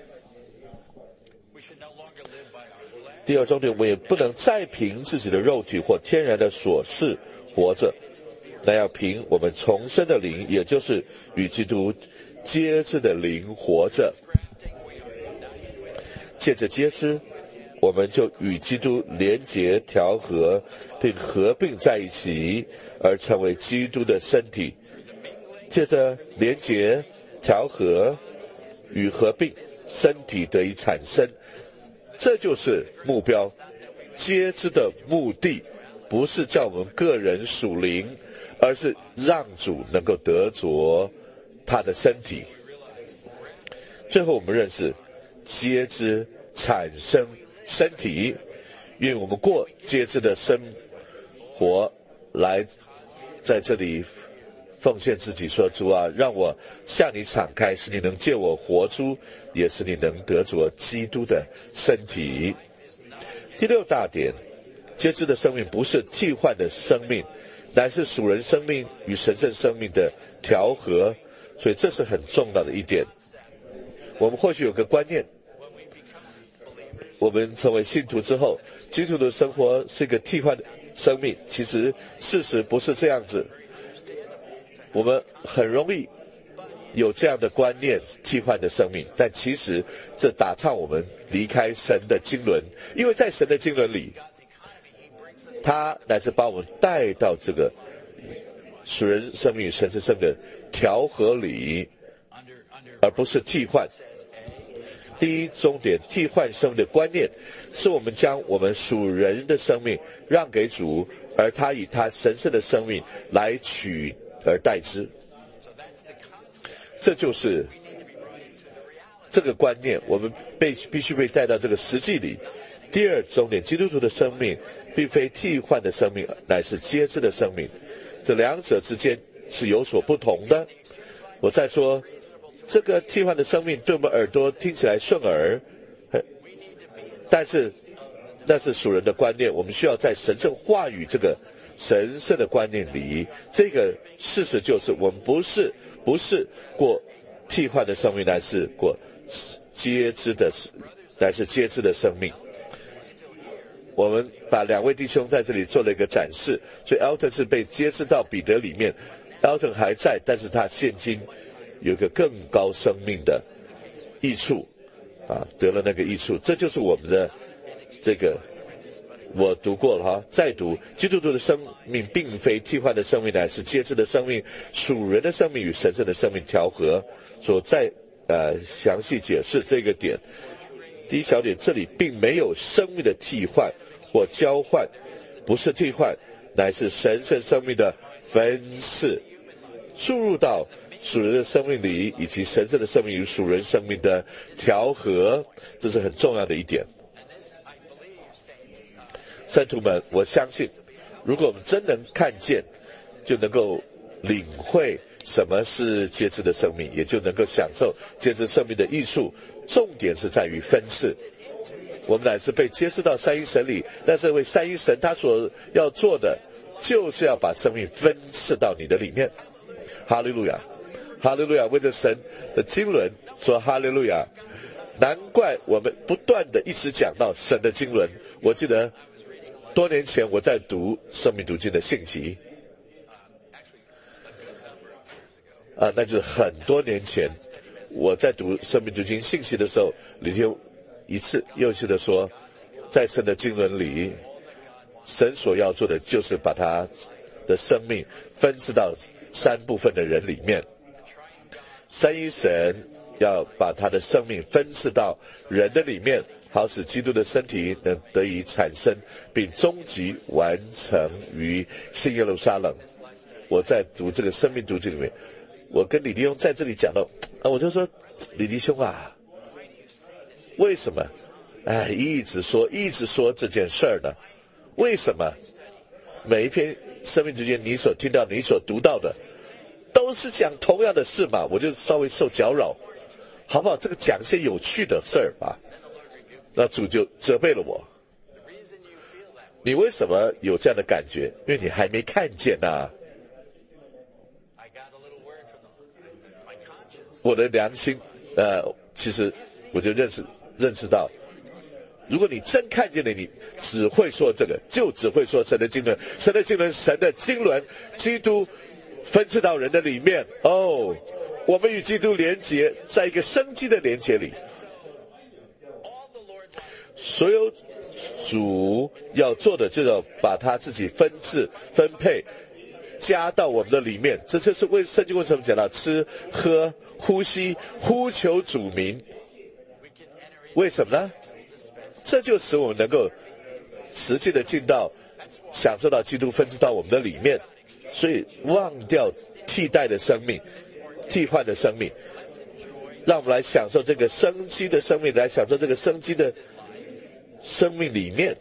第二重点，我们也不能再凭自己的肉体或天然的琐事活着，那要凭我们重生的灵，也就是与基督接着的灵活着。借着接之，我们就与基督连结调和，并合并在一起，而成为基督的身体。借着连结调和与合并，身体得以产生，这就是目标。接之的目的不是叫我们个人属灵，而是让主能够得着他的身体。最后我们认识接之产生身体，愿我们过接之的生活，来在这里奉献自己，说主啊，让我向你敞开，使你能借我活出，也使你能得着基督的身体。第六大点，接之的生命不是替换的生命，乃是属人生命与神圣生命的调和，所以这是很重要的一点。我们或许有个观念，我们成为信徒之后，基督的生活是一个替换的生命，其实事实不是这样子。 我们很容易有这样的观念，替换的生命，但其实这打岔我们离开神的经纶，因为在神的经纶里，他乃是把我们带到这个属人生命与神之生命的调和里，而不是替换。第一重点，替换生命的观念，是我们将我们属人的生命让给主，而他以他神圣的生命来取而代之。这就是这个观念，我们必须被带到这个实际里。第二重点，基督徒的生命并非替换的生命，乃是接枝的生命，这两者之间是有所不同的。我再说，这个替换的生命对我们耳朵听起来顺耳，但是那是属人的观念，我们需要在神圣话语这个神圣的观念里，这个事实就是我们不是过替换的生命，乃是过接枝的生命。我们把两位弟兄在这里做了一个展示，所以 Elton 是被接枝到彼得里面， Elton 还在，但是他现今有一个更高生命的益处得了那个益处。这就是我们的这个，我读过了再读，基督徒的生命并非替换的生命，乃是接枝的生命，属人的生命与神圣的生命调和。所再详细解释这个点。第一小点，这里并没有生命的替换或交换，不是替换，乃是神圣生命的分赐，注入到属人的生命里，以及神圣的生命与属人生命的调和，这是很重要的一点。圣徒们，我相信如果我们真能看见，就能够领会什么是接枝的生命，也就能够享受接枝生命的益处。重点是在于分赐，我们乃是被接触到三一神里，但是为三一神他所要做的，就是要把生命分赐到你的里面。哈利路亚，哈利路亚！为着神的经纶说哈利路亚。难怪我们不断的一直讲到神的经纶。我记得多年前我在读生命读经的信息那就是很多年前我在读生命读经信息的时候，里头一次又一次的说，在神的经纶里，神所要做的就是把他的生命分赐到三部分的人里面。三一神要把他的生命分赐到人的里面，好使基督的身体能得以产生，并终极完成于新耶路撒冷。我在读这个生命读经里面，我跟李弟兄在这里讲到我就说，李弟兄为什么一直说这件事儿呢？为什么每一篇生命读经你所听到你所读到的都是讲同样的事嘛？我就稍微受搅扰，好不好？这个讲一些有趣的事儿吧。那主就责备了我，你为什么有这样的感觉？因为你还没看见我的良心其实我就认识到，如果你真看见了，你只会说这个，就只会说神的经纶，神的经纶，神的经纶，基督分赐到人的里面。我们与基督连结，在一个生机的连结里，所有主要做的就是要把他自己分配加到我们的里面。这就是为圣经为什么讲到吃喝呼吸呼求主名，为什么呢？这就使我们能够实际的进到享受到基督分赐到我们的里面。所以忘掉替代的生命，替换的生命，让我们来享受这个生机的生命，来享受这个生机的生命里面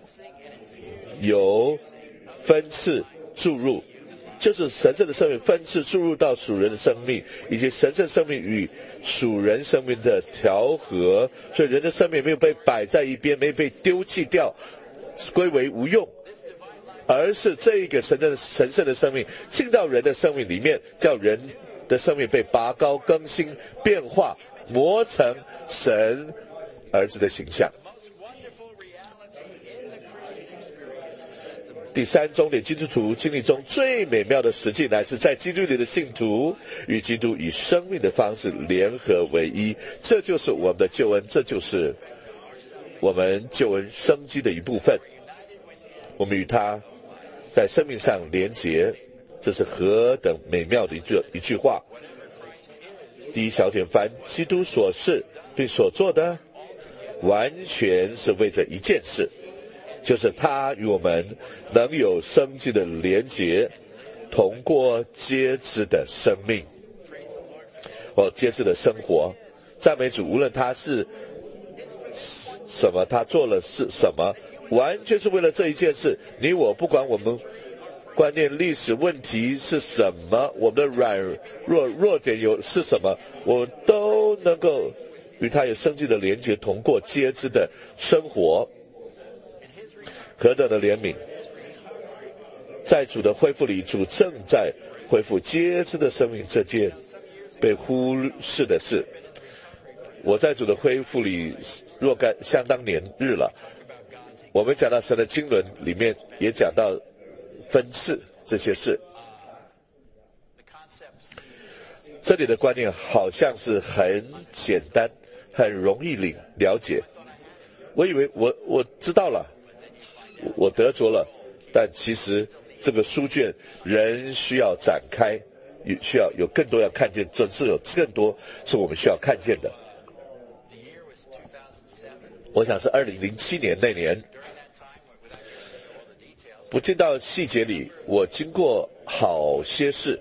有分赐注入，就是神圣的生命分赐注入到属人的生命，以及神圣生命与属人生命的调和。所以人的生命没有被摆在一边，没有被丢弃掉归为无用，而是这一个神圣的生命进到人的生命里面，叫人的生命被拔高更新变化，磨成神儿子的形象。 第三终点，基督徒经历中最美妙的实际，乃是在基督里的信徒与基督以生命的方式联合为一。这就是我们的救恩，这就是我们救恩生机的一部分。我们与他在生命上连结，这是何等美妙的一句话。第一小点，凡基督所是并所做的，完全是为着一件事，就是他与我们能有生机的连结，同过皆知的生命，皆知的生活。赞美主，无论他是什么，他做了是什么，完全是为了这一件事。你我不管我们观念历史问题是什么，我们的弱点是什么，我们都能够与他有生机的连结，同过皆知的生活。何等的怜悯！在主的恢复里，主正在恢复皆知的生命，这件被忽视的事。我在主的恢复里若干相当年日了。我们讲到神的经纶里面也讲到分次这些事。这里的观念好像是很简单，很容易了解。我以为我知道了，我得着了，但其实这个书卷仍需要展开，需要有更多要看见，总是有更多是我们需要看见的。我想是2007年那年，不进到细节里，我经过好些事，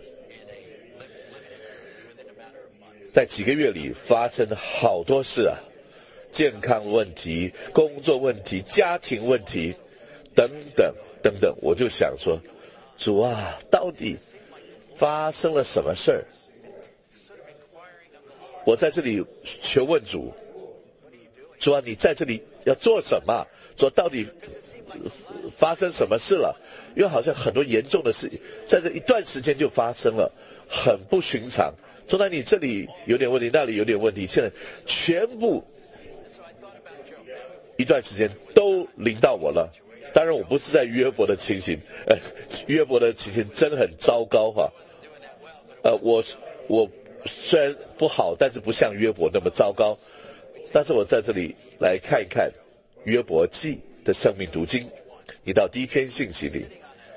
在几个月里发生好多事啊，健康问题、工作问题、家庭问题等等等等。我就想说，主啊，到底发生了什么事儿？我在这里求问主，主啊，你在这里要做什么？主，到底发生什么事了？因为好像很多严重的事在这一段时间就发生了，很不寻常。主啊，你这里有点问题，那里有点问题，现在全部一段时间都临到我了。当然我不是在约伯的情形，约伯的情形真的很糟糕哈。我虽然不好，但是不像约伯那么糟糕。但是我在这里来看一看约伯记的生命读经。你到第一篇信息里，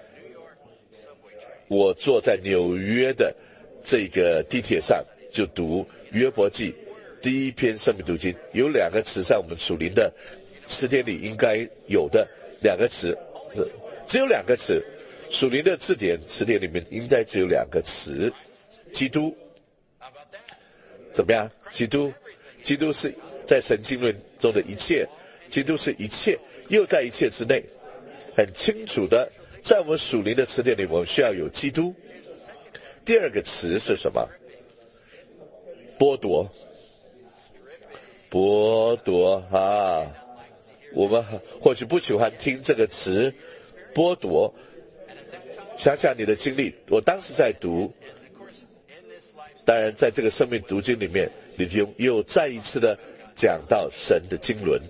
我坐在纽约的这个地铁上就读约伯记第一篇生命读经，有两个词在我们属灵的词典里应该有的两个词，只有两个词，属灵的词典里面应该只有两个词，基督。怎么样？基督是在神经论中的一切，基督是一切，又在一切之内。很清楚的，在我们属灵的词典里，我们需要有基督。第二个词是什么？剥夺啊！我们或许不喜欢听这个词剥夺。想想你的经历，我当时在读，当然在这个生命读经里面，你就又再一次的讲到神的经纶。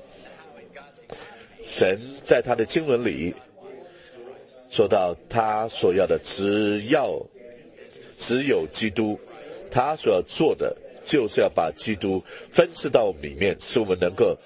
神在他的经纶里说到，他所要的只有基督，他所要做的就是要把基督分赐到我们里面，使我们能够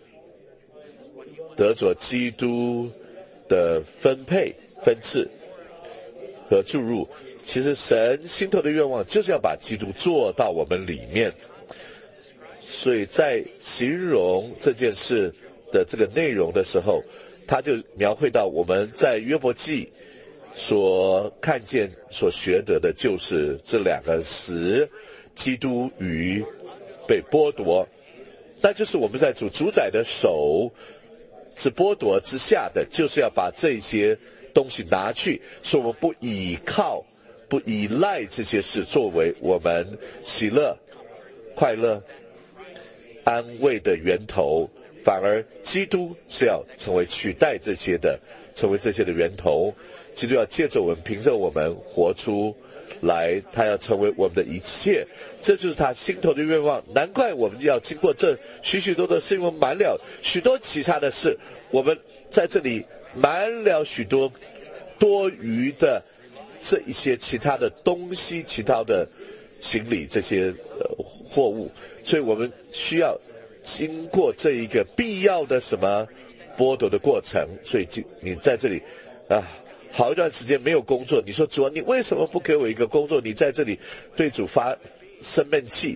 得着基督的分配、分赐和注入。其实神心头的愿望就是要把基督做到我们里面，所以在形容这件事的这个内容的时候，他就描绘到我们在约伯记所看见所学得的就是这两个词，基督与被剥夺。那就是我们在主宰的手是剥夺之下的，就是要把这些东西拿去，使我们不依靠不依赖这些事作为我们喜乐快乐安慰的源头，反而基督是要成为取代这些的，成为这些的源头。基督要借着我们，凭着我们活出来，他要成为我们的一切，这就是他心头的愿望。难怪我们要经过这许许多多事，因为满了许多其他的事，我们在这里满了许多多余的这一些其他的东西、其他的行李这些货物，所以我们需要经过这一个必要的什么剥夺的过程。所以你在这里啊，好一段时间没有工作，你说主啊，你为什么不给我一个工作？你在这里对主发生闷气，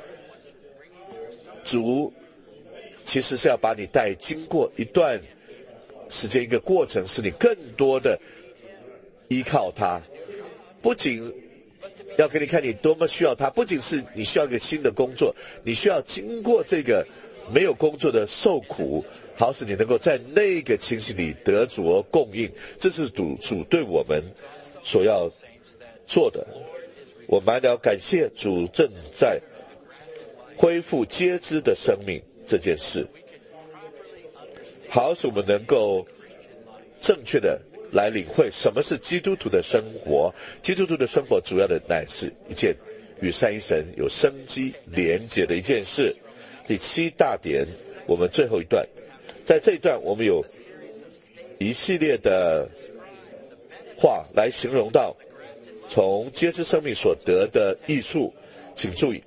主其实是要把你带经过一段时间一个过程，使你更多的依靠他，不仅要给你看你多么需要他，不仅是你需要一个新的工作，你需要经过这个没有工作的受苦，好使你能够在那个情形里得主而供应。这是主对我们所要做的。我们要感谢主正在恢复皆知的生命这件事，好使我们能够正确的来领会什么是基督徒的生活。基督徒的生活主要的乃是一件与三一神有生机连结的一件事。第7大点，我们最后一段，在这一段我们有一系列的话来形容到从皆知生命所得的益处。请注意，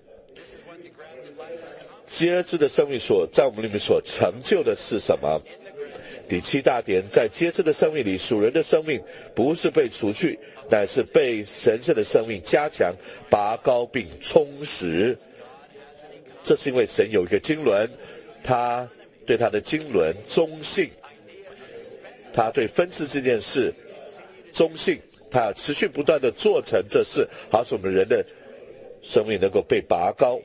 皆知的生命在我们里面所成就的是什么？第7大点，在皆知的生命里，属人的生命不是被除去，乃是被神圣的生命加强、拔高并充实。这是因为神有一个经纶，他对他的经纶忠信，他对分支这件事忠信，他要持续不断的做成这事，好使我们人的生命能够被拔高。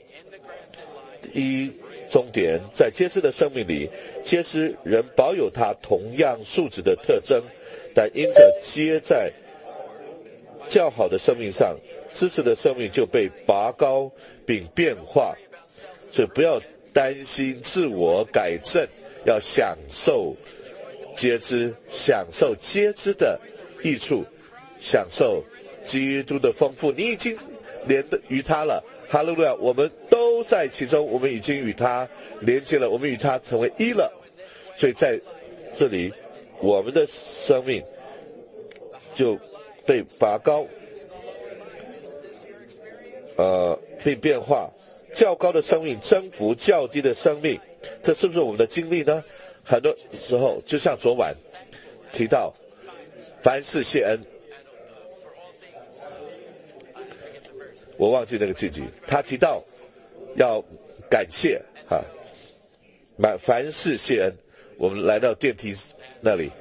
终点，在皆知的生命里，皆知人保有他同样素质的特征，但因着皆在较好的生命上，知识的生命就被拔高并变化。所以不要担心自我改正，要享受皆知，享受皆知的益处，享受基督的丰富。你已经连于他了，哈利路亚！我们都在其中，我们已经与他连接了，我们与他成为一了。所以在这里，我们的生命就被拔高，并变化。较高的生命征服较低的生命，这是不是我们的经历呢？很多时候，就像昨晚提到，凡事谢恩。我忘记那个句子，他提到要感谢凡事谢恩。我们来到电梯那里，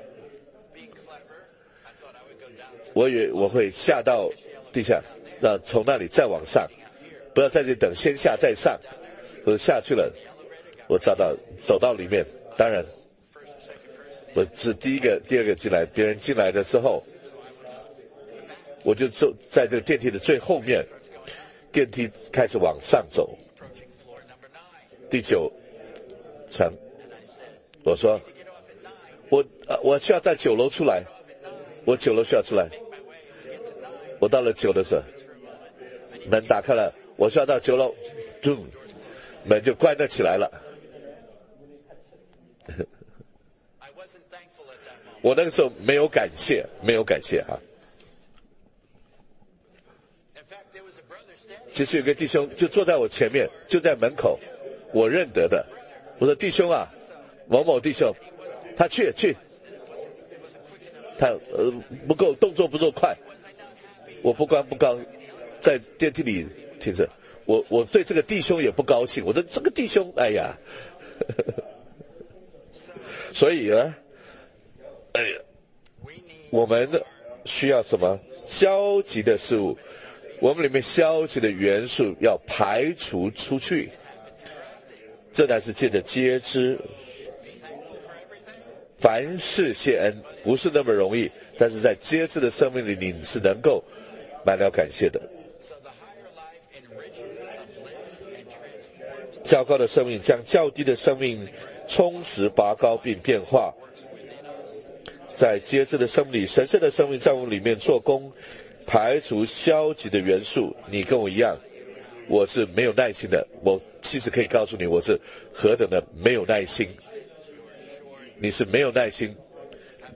我以为我会下到地下，那从那里再往上，不要在这里等，先下再上。我下去了，我走到里面，当然我是第一个、第二个进来，别人进来的时候，我就坐在这个电梯的最后面。电梯开始往上走，第9层，我说我需要在9楼出来，我9楼需要出来。我到了9的时候，门打开了，我需要到9楼，门就关了起来了。我那个时候没有感谢哈。其实有个弟兄就坐在我前面，就在门口，我认得的。我说弟兄啊，某某弟兄，他去，他不够动作不够快，我不高，在电梯里停着。我对这个弟兄也不高兴，我说这个弟兄，哎呀，所以呢，我们需要什么？消极的事物。我们里面消极的元素要排除出去，这乃是借着皆知。凡事谢恩不是那么容易，但是在皆知的生命里，你是能够满了感谢的。较高的生命将较低的生命充实、拔高并变化。在皆知的生命里，神圣的生命在我们里面做工，排除消极的元素。你跟我一样，我是没有耐心的。我其实可以告诉你，我是何等的没有耐心。你是没有耐心，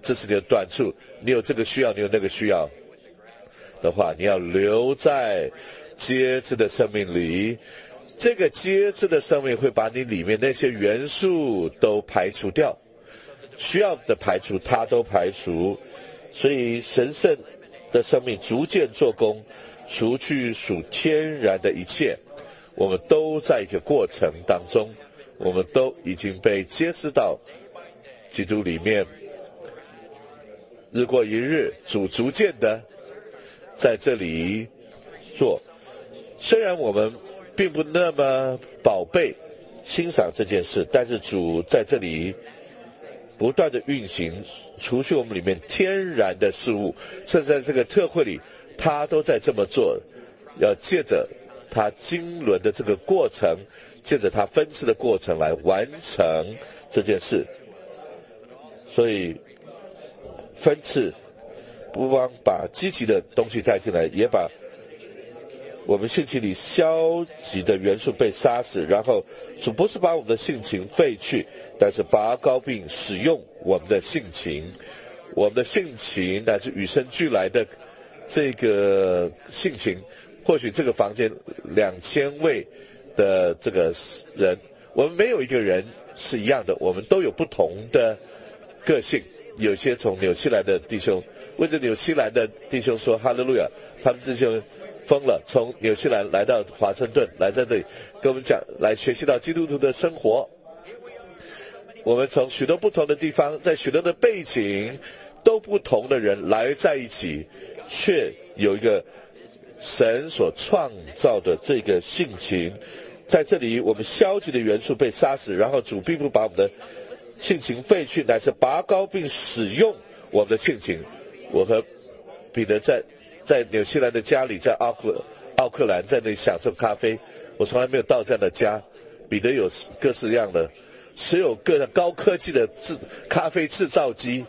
这是你的短处，你有这个需要，你有那个需要的话，你要留在接枝的生命里。这个接枝的生命会把你里面那些元素都排除掉，需要的排除它都排除，所以神圣的生命逐渐做工，除去属天然的一切。我们都在一个过程当中，我们都已经被接枝到基督里面。日过一日，主逐渐的在这里做。虽然我们并不那么宝贝欣赏这件事，但是主在这里不断的运行，除去我们里面天然的事物，甚至在这个特会里他都在这么做，要借着他经纶的这个过程，借着他分赐的过程来完成这件事。所以分赐不光把积极的东西带进来，也把我们性情里消极的元素被杀死，然后主不是把我们的性情废去，但是拔高并使用我们的性情。我们的性情乃是与生俱来的这个性情。或许这个房间2000位的这个人，我们没有一个人是一样的，我们都有不同的个性。有些从纽西兰的弟兄，为着纽西兰的弟兄说哈利路亚，他们弟兄疯了，从纽西兰来到华盛顿，来在这里跟我们讲，来学习到基督徒的生活。我们从许多不同的地方，在许多的背景都不同的人来在一起，却有一个神所创造的这个性情。在这里我们消极的元素被杀死，然后主并不把我们的性情废去，乃是拔高并使用我们的性情。我和彼得在纽西兰的家里，在奥克兰在那里享受咖啡，我从来没有到这样的家。彼得有各式各样的，持有各样高科技的咖啡制造机，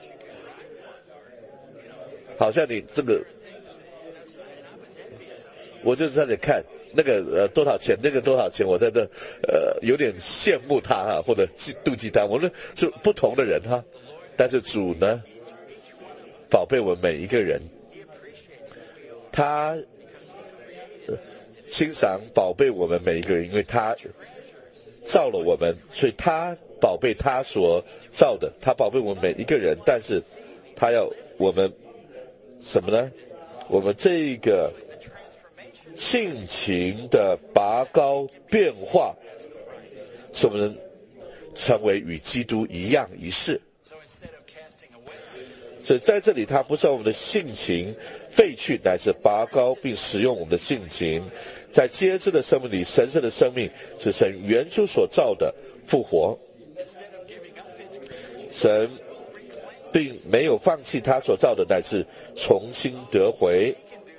好像你这个，我就在那里看那个多少钱，那个多少钱，我在这有点羡慕他哈，或者妒忌他。我们是不同的人哈，但是主呢，宝贝我们每一个人，他欣赏宝贝我们每一个人，因为他造了我们，所以他宝贝他所造的，他宝贝我们每一个人，但是他要我们什么呢？我们这个性情的拔高变化，使我们成为与基督一样一世。所以在这里他不是我们的性情废去，乃是拔高并使用我们的性情。在接枝的生命里，神圣的生命是神原初所造的复活。神并没有放弃他所造的，乃是重新得回。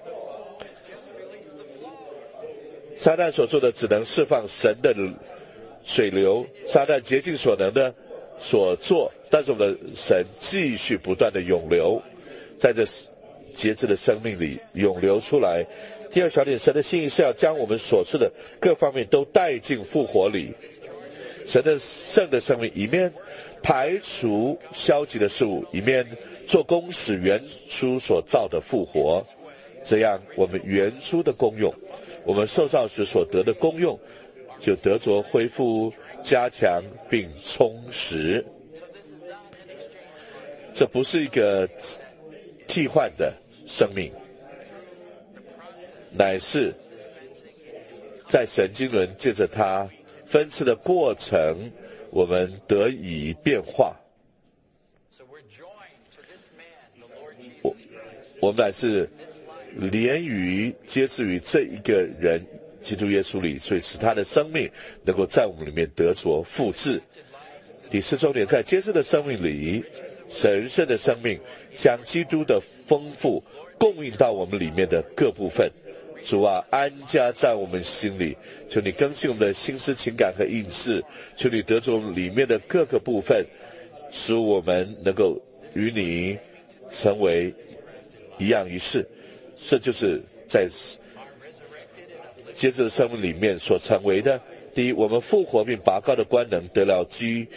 撒旦所做的只能释放神的水流，撒旦竭尽所能的所做，但是我们的神继续不断的涌流，在这节制的生命里涌流出来。第二小点，神的心意是要将我们所示的各方面都带进复活里。神的圣的生命一面排除消极的事物，一面做工使原初所造的复活。这样我们原初的功用，我们受造时所得的功用，就得着恢复、加强并充实。这不是一个替换的生命，乃是在神经轮借着它分赐的过程，我们得以变化。我们乃是连于接至于这一个人基督耶稣里，所以使他的生命能够在我们里面得着复制。第四重点，在接至的生命里，神圣的生命将基督的丰富供应到我们里面的各部分。主啊，安家在我们心里，求你更新我们的心思情感和意识，求你得着我们里面的各个部分，使我们能够与你成为一样一世。这就是在接着生命里面所成为的。第一，我们复活并拔高的官能得了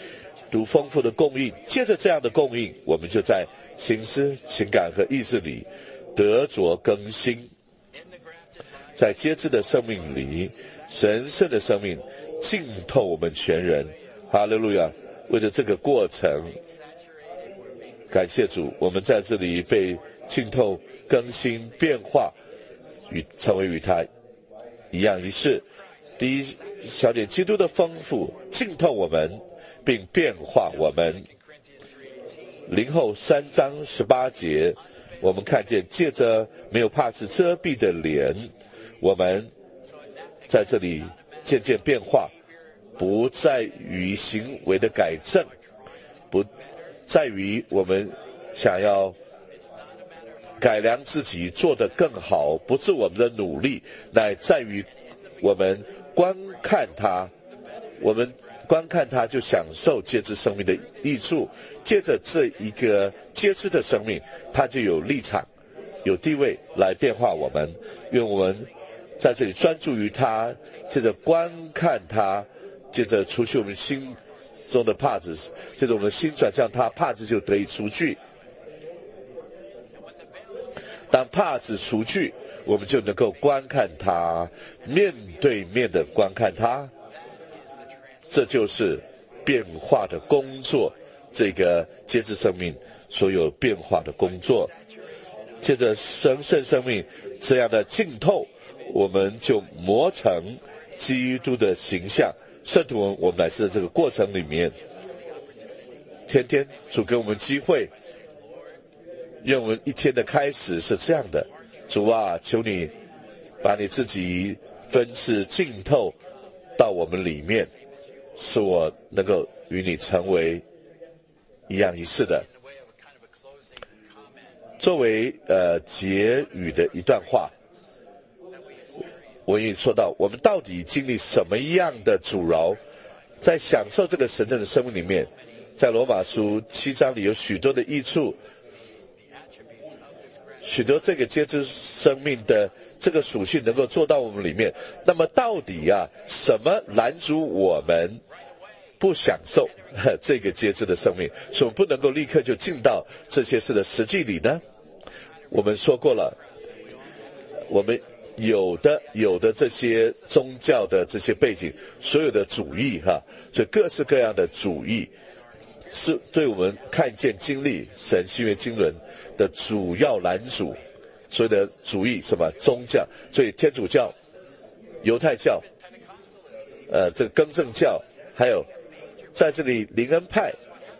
读丰富的供应，借着这样的供应，我们就在心思、情感和意志里得着更新。在接枝的生命里，神圣的生命浸透我们全人。哈利路亚！为了这个过程，感谢主，我们在这里被浸透、更新、变化，成为与他一样一世。第一小点，基督的丰富浸透我们，并变化我们。林后3章18节，我们看见借着没有帕子遮蔽的脸，我们在这里渐渐变化，不在于行为的改正，不在于我们想要改良自己做得更好，不是我们的努力，乃在于我们观看它，我们观看它就享受接枝生命的益处。借着这一个接枝的生命，它就有立场、有地位来变化我们。愿我们在这里专注于它，借着观看它，借着除去我们心中的帕子，借着我们心转向它，帕子就得以除去。当帕子除去，我们就能够观看它，面对面的观看它。这就是变化的工作，这个接枝生命所有变化的工作。借着神圣生命这样的浸透，我们就磨成基督的形象。圣徒我们乃是在这个过程里面，天天主给我们机会，愿我们一天的开始是这样的。主啊，求你把你自己分次浸透到我们里面，使我能够与你成为一样一世的。作为结语的一段话，我愿意说到，我们到底经历什么样的阻挠，在享受这个神圣的生命里面，在罗马书7章里有许多的益处，许多这个接枝生命的这个属性能够做到我们里面。那么到底什么拦阻我们不享受这个接枝的生命，所以我们不能够立刻就进到这些事的实际里呢？我们说过了，我们有的这些宗教的这些背景，所有的主义所以各式各样的主义是对我们看见经历神新约经纶的主要拦阻。所有的主义什么宗教，所以天主教、犹太教、这个更正教，还有在这里灵恩派，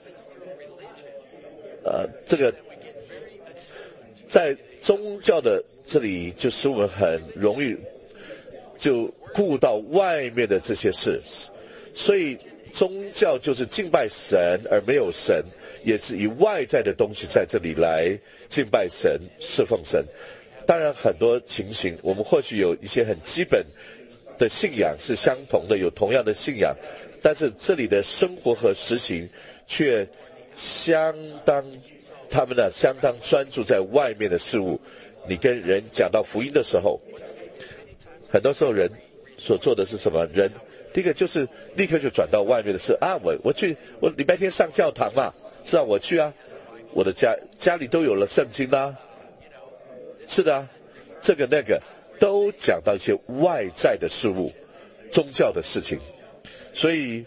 这个在宗教的这里就使我们很容易就顾到外面的这些事，所以宗教就是敬拜神而没有神，也是以外在的东西在这里来敬拜神、侍奉神。当然很多情形我们或许有一些很基本的信仰是相同的，有同样的信仰，但是这里的生活和实行却相当专注在外面的事物。你跟人讲到福音的时候，很多时候人所做的是什么？人第一个就是立刻就转到外面的事我去，我礼拜天上教堂嘛，是我去我的家里都有了圣经啦，是的这个那个都讲到一些外在的事物，宗教的事情。所以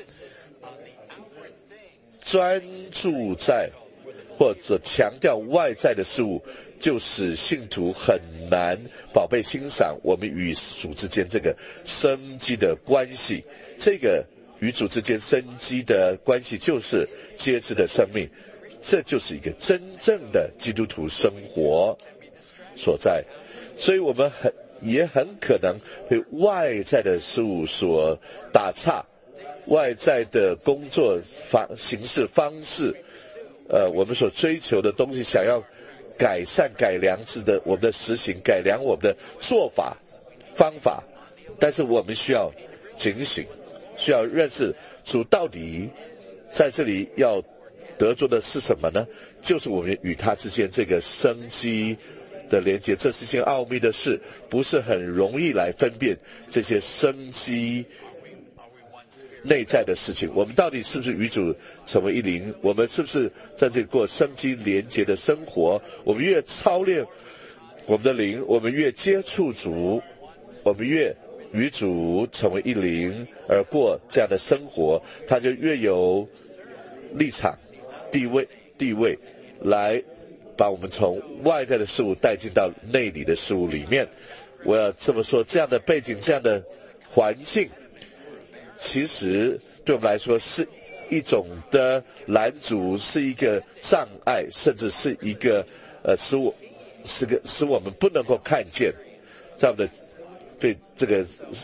专注在或者强调外在的事物，就使信徒很难宝贝欣赏我们与主之间这个生机的关系。这个与主之间生机的关系就是接枝的生命，这就是一个真正的基督徒生活所在。所以我们也很可能被外在的事物所打岔，外在的工作形式方式，我们所追求的东西，想要改善改良我们的实行，改良我们的做法方法，但是我们需要警醒，需要认识主到底在这里要得着的是什么呢？就是我们与他之间这个生机的连接，这是一件奥秘的事，不是很容易来分辨这些生机内在的事情，我们到底是不是与主成为一灵？我们是不是在这里过生机连结的生活？我们越操练我们的灵，我们越接触主，我们越与主成为一灵，而过这样的生活，他就越有立场、地位来把我们从外在的事物带进到内里的事物里面。我要这么说，这样的背景，这样的环境，其实对我们来说是一种的拦阻，是一个障碍，甚至是一个使我们不能够看见这样的对这个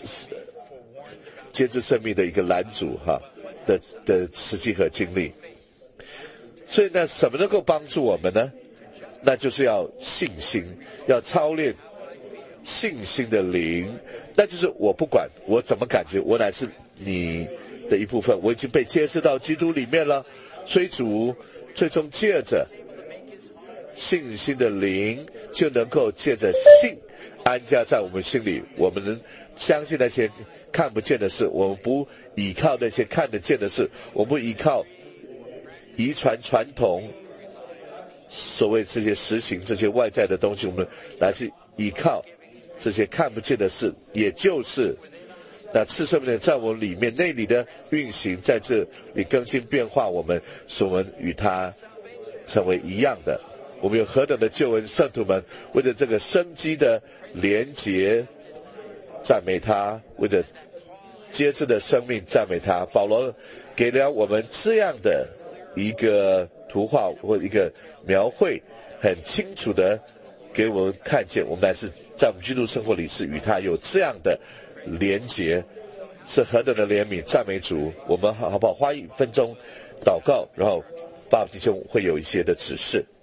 节制生命的一个拦阻的实际和经历。所以呢，什么能够帮助我们呢？那就是要信心，要操练信心的灵。那就是我不管我怎么感觉，我乃是你的一部分，我已经被接受到基督里面了。所以主最终借着信心的灵，就能够借着信安家在我们心里。我们能相信那些看不见的事，我们不依靠那些看得见的事，我们不依靠遗传传统，所谓这些实行这些外在的东西，我们来自依靠这些看不见的事，也就是那赐生命的在我们里面内里的运行，在这里更新变化我们，使我们与他成为一样的。我们有何等的救恩，圣徒们为了这个生机的连结赞美他，为了节制的生命赞美他。保罗给了我们这样的一个图画或一个描绘，很清楚的给我们看见，我们乃是在我们基督生活里是与他有这样的连结，是何等的怜悯，赞美主。我们好不好花1分钟祷告，然后爸爸弟兄会有一些的指示。